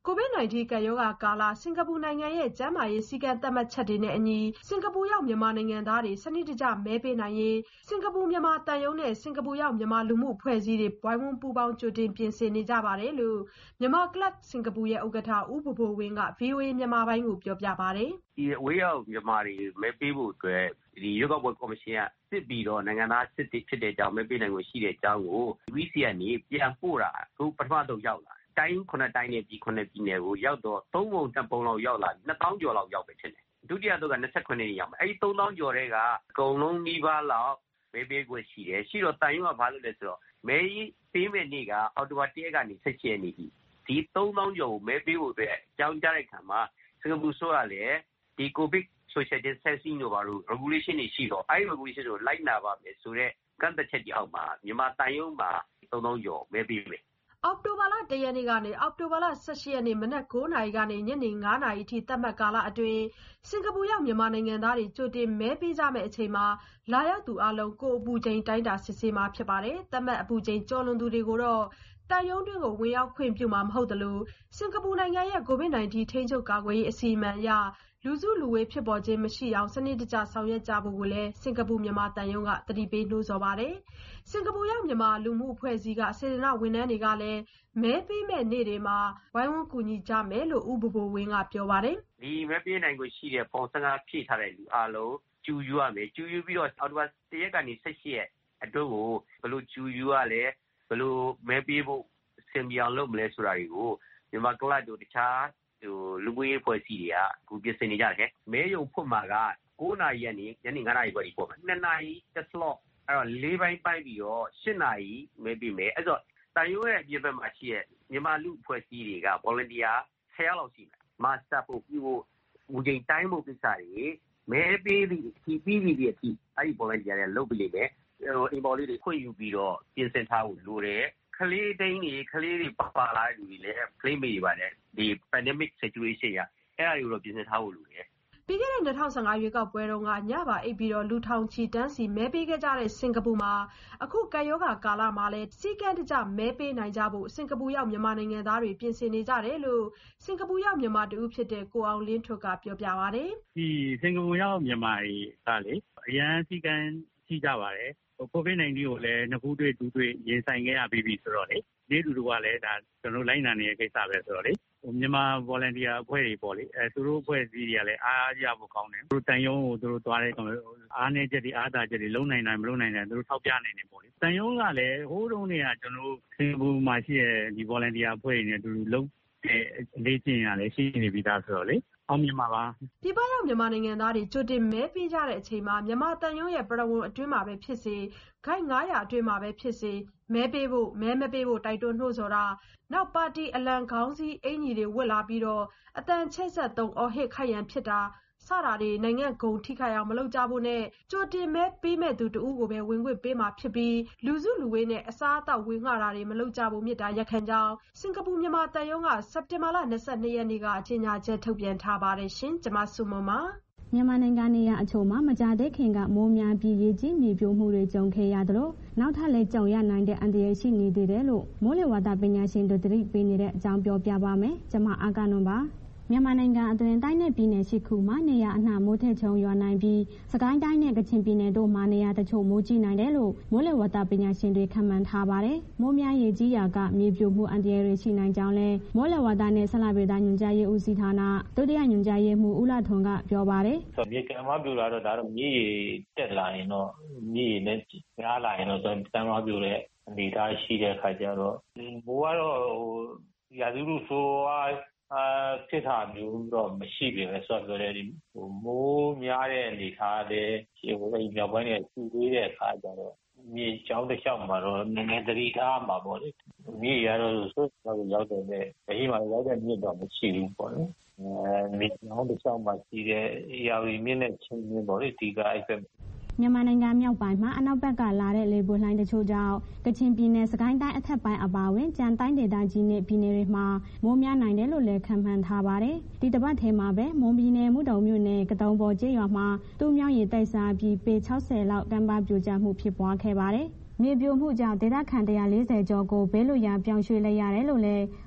COVID-19 ကပ်ရောဂါကာလစင်ကာပူနိုင်ငံရဲ့ကျန်းမာရေးစည်းကမ်းသတ်မှတ်ချက်တွေနဲ့အညီစင်ကာပူရောက်မြန်မာနိုင်ငံသားတွေစနစ်တကျမဲပေးနိုင်ရေးစင်ကာပူမြန်မာသံရုံးနဲ့စင်ကာပူရောက်မြန်မာလူမှုအဖွဲ့အစည်းတွေဝိုင်းဝန်းပူးပေါင်းကြိုတင်ပြင်ဆင်နေကြပါတယ်လို့မြန်မာကလပ်စင်ကာပူရဲ့ဥက္ကဋ္ဌဦးဘိုဘိုဝင်းက VOA မြန်မာပိုင်းကိုပြောပြပါတယ်။ဒီအဝေးရောက်မြန်မာတွေမဲပေးဖို့အတွက်ဒီရွေးကောက်ပွဲကော်မရှင်ကစစ်ပြီးတော့နိုင်ငံသားစစ်ဖြစ်တဲ့အကြောင်းမဲပေးနိုင်ဖို့ရှိတဲ့အကြောင်းကို UEC ကနေပြန်ပို့တာအခုပထမဆုံးရောက်လာတိုင်း9တိုင်းနဲ့ပြည်9ပြည်နယ်ကိုရောက်တော့3ပုံ2ပုံလောက်ရောက်လာ2000ကျော်လောက်ရောက်ပဲဖြစ်တယ်ဒုတိယတော့က29နေရောက်မယ်အဲဒီ3000ကျော်တဲ့ကအကုန်လုံးနှီးပါလောက်မဲပေးခွင့်ရှိတယ်ရှိတော့တိုင်ရွာဘာလို့လဲဆိုတော့မဲပေးမဲ့နေ့ကအော်တိုဘာ1ရက်ကနေ17ရက်နေ့ထိဒီ3000ကျော်ကိုမဲပေးဖို့အတွက်အကြောင်းကြားတဲ့ခံမှာစင်ကာပူဆိုရလေဒီ COVID social distancing တို့ဘာလို့ regulation တွေရှိတော့အဲဒီ regulation ကိုလိုက်နာပါမယ်ဆိုတော့ကန့်သက်ချက်ကြီးအောက်မှာမြန်မာတိုင်ရုံးမှာ3000ကျော်မဲပေးမယ်အောက်တိုဘာလ1ရက်နေ့ကနေအောက်တိုဘာလ18ရက်နေ့မနက်9:00နာရီကနေညနေ9:00နာရီအထိသတ်မှတ်ကာလအတွင်းစင်ကာပူရောက်မြန်မာနိုင်ငံသားတွေကြိုတင်မဲပေးကြမယ့်အချိန်မှာလာရောက်သူအလုံးကိုအပူချိန်တိုင်းတာစစ်ဆေးမှာဖြစ်ပါတယ်။သတ်မှတ်အပူချိန်ကျော်လွန်သူတွေကိုတော့တန်ရုံးတွင်းကိုဝင်ရောက်ခွင့်ပြုမှာမဟုတ်သလိုစင်ကာပူနိုင်ငံရဲ့ COVID-19 ထိန်းချုပ်ကာကွယ်ရေးအစီအမံအရလူစုလူဝေးဖြစ်ပေါ်ခြင်းမရှိအောင်စနစ်တကျဆောင်ရွက်ကြဖို့ကိုလည်းစင်ကာပူမြန်မာတန်ရုံးကတတိပေးနှိုးဆော်ပါတယ်။စင်ကာပူရောက်မြန်မာလူမှုအဖွဲ့အစည်းကစေတနာဝန်ထမ်းတွေကလည်းမဲပေးမဲ့နေ့တွေမှာဝိုင်းဝန်းကူညီကြမယ်လို့ဦးဘိုဘိုဝင်းကပြောပါတယ်။ဒီမဲပေးနိုင်ကိုရှိတဲ့ပုံစံကဖြည့်ထားတဲ့လူအားလုံးကျူယူရမယ်ကျူယူပြီးတော့အော်တိုဘာ1ရက်ကနေ17ရက်အတွင်းကိုဘယ်လိုကျူယူရလဲဘယ်လိုမဲပေးဖို့စင်ပြောင်းလုပ်မလဲဆိုတာတွေကိုမြန်မာကလပ်တို့တခြားလူမှုရေးဖွဲ့စည်းတွေကအခုပြင်ဆင်နေကြတယ်မဲရုံဖွင့်မှာက9:00နာရီကနေညနေ9:00နာရီခွဲထိပို့မယ်2:00နာရီတစ် slot အဲ့တော့4ပိုင်းပိုင်းပြီးတော့8:00နာရီမဲပေးမယ်အဲ့တော့တန်ရုံးရဲ့အပြင်ဘက်မှာရှိတဲ့မြန်မာလူအဖွဲ့အစည်းတွေက volunteer 10လောက်ရှိမယ် master ဖို့ပြီးဖို့ဦးချိန်တိုင်းဖို့ကိစ္စတွေမဲပေးပြီးပြီးအထိအဲ့ဒီ volunteer တွေလုပ်ပြီးလိမ့်မယ်အင်ပေါ်လေးတွေခွင့်ယူပြီးတော့ပြင်ဆင်ထားဖို့လိုတယ်ကလေးတိုင်းကလေးတွေပါလာတဲ့လူတွေလည်း claim တွေပါတယ်ဒီ pandemic situation ရအဲ့အရာတွေကိုပြင်ဆင်ထားဖို့လိုတယ်ပြီးခဲ့တဲ့2015ရွေးကောက်ပွဲတုန်းကညပါအိပ်ပြီးတော့လူထောင်ချီတန်းစီမဲပေးခဲ့ကြတဲ့စင်ကာပူမှာအခုကပ်ရောဂါကာလမှာလည်းစီကံတကြမဲပေးနိုင်ကြဖို့စင်ကာပူရောက်မြန်မာနိုင်ငံသားတွေပြင်ဆင်နေကြတယ်လို့စင်ကာပူရောက်မြန်မာတူဖြစ်တဲ့ကိုအောင်လင်းထွတ်ကပြောပြပါတယ်ဒီစင်ကာပူရောက်မြန်မာတွေကလေအရန်စီကံရှိကြပါတယ်COVID-19 ကိုလည်းနှစ်ခုတွေ့တူတွေ့ရင်ဆိုင်ခဲ့ရပြီးပြီဆိုတော့လေဒီလူတွေကလည်းဒါကျွန်တော်လိုက်နာနေတဲ့ကိစ္စပဲဆိုတော့လေမြန်မာ volunteer အဖွဲ့တွေပေါ့လေသူတို့အဖွဲ့အစည်းတွေကလည်းအားရဖို့ကောင်းတယ်သူတို့တန်ရုံးကိုသူတို့သွားတဲ့အားနည်းချက်တွေအားသာချက်တွေလုံနိုင်တယ်မလုံနိုင်တယ်သူတို့ထောက်ပြနိုင်တယ်ပေါ့လေတန်ရုံးကလည်းဟိုးတုန်းကကျွန်တော်စင်ကာပူမှာရှိတဲ့ဒီ volunteer အဖွဲ့တွေနဲ့သူတို့လုပ်တဲ့အလေးကျင့်ရလည်းရှိနေပြီးသားဆိုတော့လေအောင်မြင်ပါပါပြည်ပရောက်မြန်မာနိုင်ငံသားတွေကြိုတင်မဲပေးကြတဲ့အချိန်မှာမြန်မာတန်ရုံးရဲ့ပရဝုဏ်အတွင်းမှာပဲဖြစ်စေဂိုက်900အတွင်းမှာပဲဖြစ်စေမဲပေးဖို့မဲမပေးဖို့တိုက်တွန်းနှိုးဆော်တာနောက်ပါတီအလံခေါင်းစည်းအင်ကြီးတွေဝတ်လာပြီးတော့အတန်ချဲ့ဆက်သုံးအော်ဟစ်ခိုက်ရန်ဖြစ်တာစတာတွေနိုင်ငံဂုံထိခိုက်အောင်မလုပ်ကြဖို့နဲ့ကြိုတင်မဲပေးမဲ့သူတဦးကိုပဲဝင်ခွင့်ပေးမှာဖြစ်ပြီးလူစုလူဝေးနဲ့အစားအသောက်ဝေငှတာတွေမလုပ်ကြဖို့မြစ်တာရက်ခံကြောင်းစင်ကာပူမြန်မာတန်ရုံးကစက်တင်ဘာလ22ရက်နေ့ကကြေညာချက်ထုတ်ပြန်ထားပါတယ်ရှင်။ကျွန်မစုမွန်ပါမြန်မာနိုင်ငံနေရအချို့မှာမကြတဲ့ခင်ကမိုးများပြီးရေကြီးမြေပြိုမှုတွေကြုံခဲ့ရသလိုနောက်ထပ်လည်းကြုံရနိုင်တဲ့အန္တရာယ်ရှိနေသေးတယ်လို့မိုးလေဝသပညာရှင်တို့သတိပေးနေတဲ့အကြောင်းပြောပြပါမယ်။ကျွန်မအာကနွန်ပါမြန်မာနိုင်ငံအတွင်းတိုင်းနယ်ပြည်နယ်ရှိခုမှာနေရအနှံ့မိုးထက်ချုံရွာနိုင်ပြီးစကိုင်းတိုင်းနဲ့ကချင်ပြည်နယ်တို့မှာနေရတချို့မိုးကြီးနိုင်တယ်လို့မိုးလေဝသပညာရှင်တွေခန့်မှန်းထားပါတယ်။မိုးများရေကြီးရာကမြေပြိုမှုအန္တရာယ်တွေရှိနိုင်ကြောင်းလဲမိုးလေဝသနဲ့ဆက်လက်ပေသားညွှန်ကြားရေးဦးစီးဌာနဒုတိယညွှန်ကြားရေးမှူးဦးလာထွန်းကပြောပါတယ်။မြေကမ်းမပြိုလာတော့ဒါတော့မြေတက်လာရင်တော့မြေနဲ့များလာရင်တော့ကမ်းမပြိုတဲ့အနေအထားရှိတဲ့အခါကျတော့မိုးကတော့ရာသီဥတုဆိုဖြစ်တာမျိုးတော့မရှိပြီပဲဆိုတော့ဒီမိုးများတဲ့အနေထားတဲ့မြောက်ပိုင်းနဲ့ကျူသေးတဲ့အခါကျတော့မြေကျောင်းတစ်လျှောက်မှာတော့နည်းနည်းသတိထားမှာပေါ့လေမြေရတော့ဆိုတော့ရောက်တဲ့ဘေးမှာရောက်တဲ့မြေတော့မရှိဘူးပေါ့လေမြေကျောင်းတစ်လျှောက်မှာရှိတဲ့ရာဝီမြင့်နဲ့ချင်းချင်းပေါ့လေဒီကအဲ့ဘက်မြန်မာနိုင်ငံမြောက်ပိုင်းမှာအနောက်ဘက်ကလာတဲ့လေပွေလှိုင်းတချို့ကြောင့်ကချင်ပြည်နယ်စကိုင်းတိုင်းအထက်ပိုင်းအပါအဝင်ကြံတိုင်းဒေသကြီးနဲ့ပြည်နယ်တွေမှာမိုးများနိုင်တယ်လို့လည်းခန့်မှန်းထားပါတယ်။ဒီတစ်ပတ်ထဲမှာပဲမွန်ပြည်နယ်မုဒုံမြို့နယ်ကတုံပေါ်ကျေးရွာမှာတူးမြောင်းရေတိုက်စားပြီးပေ60လောက်ကမ်းပါးပြိုကျမှုဖြစ်ပွားခဲ့ပါတယ်။မြေပြိုမှုကြောင့်ဒေသခံ140ကျော်ကိုဘေးလွတ်ရာပြောင်းရွှေ့လိုက်ရတယ်လို့လည်း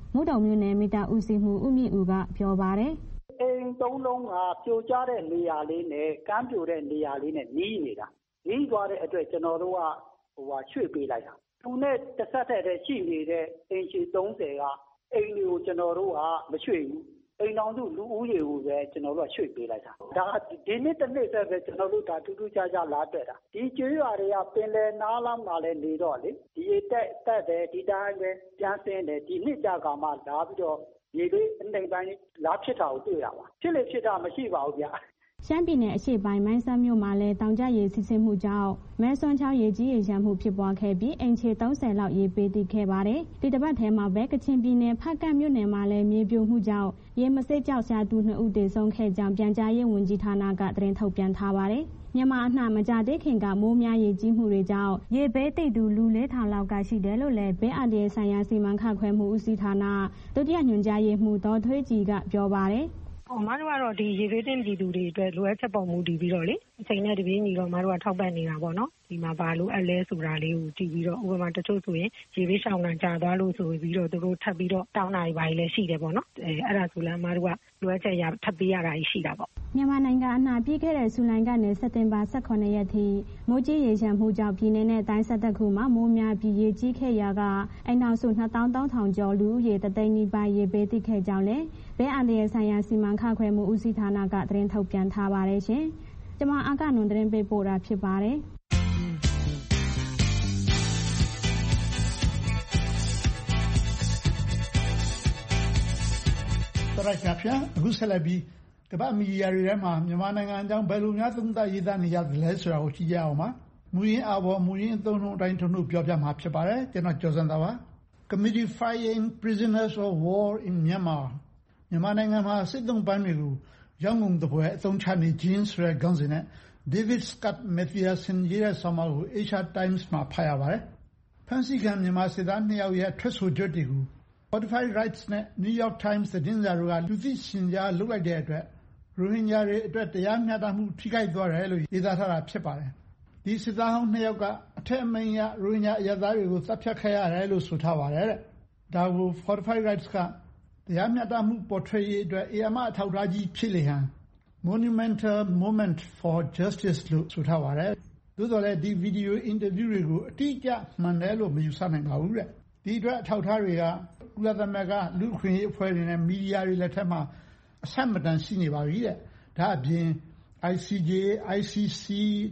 မုဒုံမြို့နယ်မိသားဦးစီးမှုဦးမြင့်ဦးကပြောပါတယ်။အိမ်၃လုံးကပြိုကျတဲ့နေရာလေးနဲ့ကမ်းပြိုတဲ့နေရာလေးနဲ့နီးနေတာ။နီးသွားတဲ့အတွက်ကျွန်တော်တို့ကရွှေ့ပေးလိုက်တာ။သူနဲ့တစ်ဆက်တည်းရှိနေတဲ့အိမ်ခြေ30ကအိမ်တွေကိုကျွန်တော်တို့ကမရွှေ့ဘူး။အိမ်တော်စုလူဦးရေကိုပဲကျွန်တော်တို့ကရွှေ့ပေးလိုက်တာ။ဒါဒီနေ့တစ်နေ့ဆက်ပဲကျွန်တော်တို့ဒါထူးထူးခြားခြားလာတွေ့တာ။ဒီကျွေးရွာတွေကပင်လယ်နားလောက်မှာလည်းနေတော့လေဒီတက်တယ်ဒီတိုင်းပဲပြန်ဆင်းတယ်ဒီနှစ်ကြာကမှလာပြီးတော့ရေလေးအနှိမ်ပိုင်းလာဖြစ်တာကိုတွေ့ရပါဖြစ်လေဖြစ်တာမရှိပါဘူးဗျာရှမ်းပြည်နယ်အရှေ့ပိုင်းမိုင်းဆန်းမြို့မှာလည်းတောင်ကျရေစီးဆင်းမှုကြောင့်မဲဆွမ်းချောင်းရေကြီးရေလျှံမှုဖြစ်ပွားခဲ့ပြီးအိမ်ခြေ30လောက်ရေပေးတိခဲ့ပါတယ်ဒီတစ်ပတ်ထဲမှာပဲကချင်ပြည်နယ်ဖားကန့်မြို့နယ်မှာလည်းမြေပြိုမှုကြောင့်ရေမစိတ်ကြောက်ရှာသူ2ဦးသေဆုံးခဲ့ကြောင်းပြန်ကြားရေးဝန်ကြီးဌာနကသတင်းထုတ်ပြန်ထားပါတယ်မြန်မာအနှံ့မကြသေးခင်ကမိုးများရေကြီးမှုတွေကြောင့်ရေဘေးတိတ်သူလူ4000လောက်ကရှိတယ်လို့လည်းဘေးအန္တရာယ်ဆိုင်ရာစီမံခန့်ခွဲမှုဦးစီးဌာနဒုတိယညွှန်ကြားရေးမှူးဒေါ်ထွေးကြည်ကပြောပါတယ်အမတို့ကတော့ဒီရေဘေးသင့်ပြည်သူတွေအတွက်လိုအပ်ချက်ပုံမူတည်ပြီးတော့လေအချိန်နဲ့တပြေးညီတော့အမတို့ကထောက်ပံ့နေတာပေါ့နော်ဒီမှာဘာလို့အလဲဆိုတာလေးကိုကြည့်ပြီးတော့ဥပမာတချို့ဆိုရင်ရေဘေးရှောင်တာကြာသွားလို့ဆိုပြီးတော့သူတို့ထပ်ပြီးတော့တောင်းတာတွေပါလည်းရှိတယ်ပေါ့နော်အဲ့ဒါဆိုလည်းအမတို့ကလိုအပ်ချက်ရထပ်ပေးရတာရှိတာပေါ့မြန်မာနိုင်ငံအနှံ့ပြီးခဲ့တဲ့ဇူလိုင်ကနေစက်တင်ဘာ18ရက်ထိမိုးကြီးရေလျှံမှုကြောင့်ပြည်내နဲ့တိုင်း17ခုမှာမိုးများပြီးရေကြီးခဲ့ရာကအိမ်နောက်စု23,000ကျော်လူဦးရေ3သိန်းနီးပါးရေဘေးသင့်ခဲ့ကြောင်းလည်းဘေးအန္တရာယ်ဆိုင်ရာစီမံခန့်ခွဲမှုဦးစီးဌာနကသတင်းထုတ်ပြန်ထားပါတယ်ရှင်။ကျွန်မအကနုံသတင်းပေးပို့တာဖြစ်ပါတယ်။တရချာဖြာအခုဆက်လက်ပြီးကမ္ဘာမီဒီယာတွေထဲမှာမြန်မာနိုင်ငံအကြောင်းဘယ်လိုများသုံးသပ်ရေးသားနေကြသလဲဆိုတာကိုကြည့်ကြအောင်ပါ။မူရင်းအဘော်မူရင်းအသုံးနှုန်းအတိုင်းထုံထုပြောပြမှာဖြစ်ပါတယ်။ကျွန်တော်ကျော်စံသာပါ။ Committee Fighting Prisoners of War in Myanmar မြန်မာနိုင်ငံမှာစစ်သုံးပန်းတွေကိုရောင်းငုံတပွဲအသုံးချနေခြင်းဆိုတဲ့ခေါင်းစဉ်နဲ့ David Scott Mathiasen ရေးတဲ့ဆောင်းပါးကို Asia Times မှာဖတ်ရပါတယ်။ဖမ်းဆီးခံမြန်မာစစ်သား2ယောက်ရဲ့ထွက်ဆိုချက်တွေကို Fortify Rights နဲ့ New York Times သတင်းစာတို့ကလူသိရှင်ကြားလုပ်လိုက်တဲ့အတွက်ရိုဟင်ဂျာတွေအတွက်တရားမျှတမှုထိခိုက်သွားတယ်လို့ရေးသားထားတာဖြစ်ပါတယ်။ဒီစစ်သားဟောင်း2ယောက်ကအထက်အမိန့်အရရိုဟင်ဂျာအရပ်သားတွေကိုသတ်ဖြတ်ခဲ့ရတယ်လို့ဆိုထားပါတယ်တဲ့။ဒါကို Fortify Rights ကတရားမျှတမှုပေါ်ထွက်ရေးအတွက်အရာမအထောက်အထားကြီးဖြစ်လေဟန် Monumental Moment for Justice လို့ဆိုထားပါတယ်။သို့တော်လည်းဒီဗီဒီယိုအင်တာဗျူးတွေကိုအတိအကျမှန်တယ်လို့မယူဆနိုင်ပါဘူးတဲ့။ဒီအတွက်အထောက်အထားတွေကကုလသမဂ္ဂလူ့အခွင့်အရေးအဖွဲ့တွေနဲ့မီဒီယာတွေလက်ထက်မှာအဆက်မတန်ရှိနေပါပြီတဲ့။ဒါအပြင် ICJ, ICC,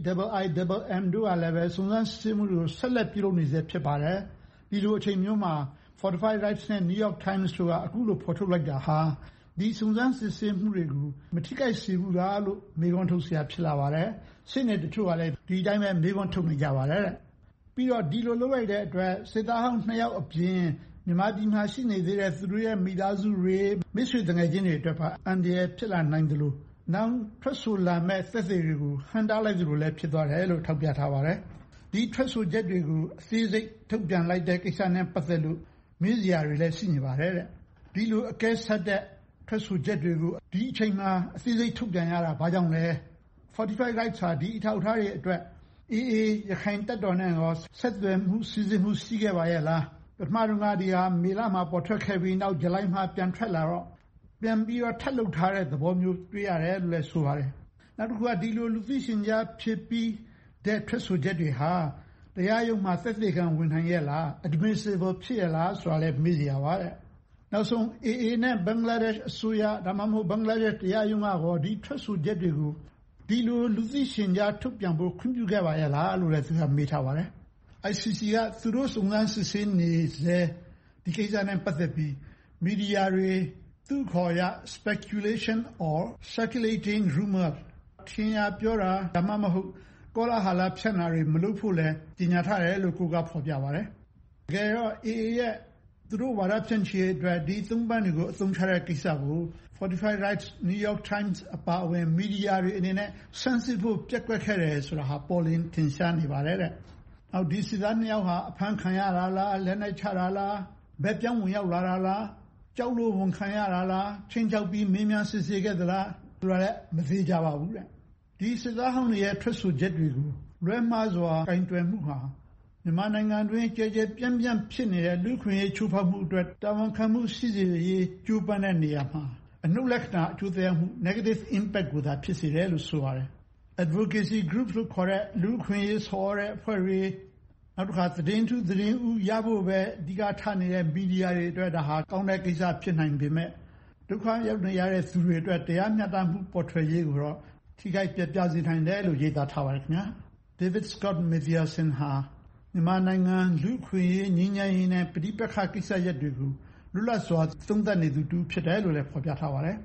IIMM တို့ကလည်းပဲစုံစမ်းစစ်ဆေးမှုတွေကိုဆက်လက်ပြုလုပ်နေစေဖြစ်ပါတယ်။ဒီလိုအချိန်မျိုးမှာ Fortify Rights နဲ့ New York Times တို့ကအခုလိုဖော်ထုတ်လိုက်တာဟာဒီစုံစမ်းစစ်ဆေးမှုတွေကိုမထိခိုက်စေဘူးလားလို့မေးခွန်းထုတ်စရာဖြစ်လာပါတယ်။စစ်နယ်တချို့ကလည်းဒီတိုင်းပဲမေးခွန်းထုတ်နေကြပါတယ်တဲ့။ပြီးတော့ဒီလိုလုပ်လိုက်တဲ့အတွက်စစ်သားဟောင်း2ယောက်အပြင်မြန်မာပြည်မှာရှိနေသေးတဲ့သူတို့ရဲ့မိသားစုတွေမိတ်ဆွေတငယ်ချင်းတွေအတွက်ပါအန္တရာယ်ဖြစ်လာနိုင်တယ်လို့နောက်ထွက်ဆိုလာမဲ့သက်သေတွေကိုဟန်တားလိုက်သလိုလည်းဖြစ်သွားတယ်လို့ထောက်ပြထားပါတယ်။ဒီထွက်ဆိုချက်တွေကိုအသေးစိတ်ထုတ်ပြန်လိုက်တဲ့ကိစ္စနဲ့ပတ်သက်လို့မေးစရာတွေလည်းရှိနေပါတယ်တဲ့။ဒီလိုအကဲဆက်တဲ့ထွက်ဆိုချက်တွေကိုဒီအချိန်မှာအသေးစိတ်ထုတ်ပြန်ရတာဘာကြောင့်လဲ။ Fortify Rights ဟာဒီအထောက်အထားတွေအတွက်AA ရခိုင်တပ်တော်နဲ့ရောဆက်သွယ်မှုစီစဉ်မှုရှိခဲ့ပါရဲ့လား။ပထမတုန်းကဒီဟာမေလမှာပေါ်ထွက်ခဲ့ပြီးနောက်ဇူလိုင်မှာပြန်ထွက်လာတော့ပြန်ပြီးတော့ထပ်လုပ်ထားတဲ့သဘောမျိုးတွေ့ရတယ်လို့လည်းဆိုပါတယ်။နောက်တစ်ခုကဒီလိုလူသိရှင်ကြားဖြစ်ပြီးတဲ့ထွက်ဆိုချက်တွေဟာတရားရုံးမှာသက်သေခံဝန်ထမ်းရဲ့လား admissible ဖြစ်ရလားဆိုတာလည်းမေးစရာပါတဲ့။နောက်ဆုံး AA နဲ့ဘင်္ဂလားဒေ့ရှ်အစိုးရဒါမှမဟုတ်ဘင်္ဂလားဒေ့ရှ်တရားရုံးကဟောဒီထွက်ဆိုချက်တွေကိုဒီလိုလူသိရှင်ကြားထုတ်ပြန်ဖို့ခွင့်ပြုခဲ့ပါရဲ့လားလို့လည်းသူကမေးထားပါတယ်။ ICC ကသူတို့စုံစမ်းစစ်ဆေးနေစေဒီကိစ္စနဲ့ပတ်သက်ပြီးမီဒီယာတွေသူခေါ်ရ speculation or circulating rumor ထင်ရပြောတာဒါမှမဟုတ်ကောလာဟလဖြန့်တာတွေမလုပ်ဖို့လဲကြေညာထားတယ်လို့ကိုကဖော်ပြပါတယ်။တကယ်တော့ AA ရဲ့သူတို့ဝါဒဖြန့်ချီအတွက်ဒီသုံးပန်းတွေကိုအသုံးချတဲ့ကိစ္စကို Fortify Rights, New York Times အပါအဝင်မီဒီယာတွေအနေနဲ့ဆန်းစစ်ဖို့ပြက်ကွက်ခဲ့တယ်ဆိုတာဟာပေါ်လင်းထင်ရှားနေပါတယ်တဲ့။နောက်ဒီစစ်သား2ယောက်ဟာအဖမ်းခံရတာလားလက်နက်ချတာလားဘက်ပြောင်းဝင်ရောက်လာတာလားကြောက်လို့ဝန်ခံရတာလားချင်းချောက်ပြီးမင်းများစစ်ဆေးခဲ့သလားဆိုတာလည်းမသေးကြပါဘူးတဲ့ဒီစစ်သားဟောင်းတွေရဲ့ထွက်ဆိုချက်တွေကိုလွဲမှားစွာကင်တွယ်မှုဟာမမြန်မာနိုင်ငံတွင်းကျယ်ကျယ်ပြန့်ပြန့်ဖြစ်နေတဲ့လူ့အခွင့်အရေးချိုးဖောက်မှုအတွက်တာဝန်ခံမှုရှိစေရေးကြိုးပမ်းတဲ့နေရာမှာအနုတ်လက္ခဏာအကျိုးသက်ရောက်မှု negative impact ကိုသာဖြစ်စေတယ်လို့ဆိုပါတယ်။ Advocacy group လို့ခေါ်တဲ့လူ့အခွင့်အရေးဆော်တဲ့အဖွဲ့တွေနောက်တစ်ခါသတင်းထူးသတင်းဦးရဖို့ပဲအဓိကထားနေတဲ့မီဒီယာတွေအတွက်ဒါဟာကောင်းတဲ့ကိစ္စဖြစ်နိုင်ပေမဲ့ဒုက္ခရောက်နေရတဲ့သူတွေအတွက်တရားမျှတမှုပေါ်ထွက်ရေးကိုတော့ထိခိုက်ပြပြစေနိုင်တယ်လို့ရေးသားထားပါတယ်ခင်ဗျာ။ David Scott Mathiasson ဟာမြန်မာနိုင်ငံလူ့အခွင့်အရေးငြိမ်းချမ်းရေးနဲ့ပဋိပက္ခကိစ္စရပ်တွေကိုလွတ်လပ်စွာသုံးသပ်နေသူတူဖြစ်တယ်လို့လည်းဖော်ပြထားပါတယ်။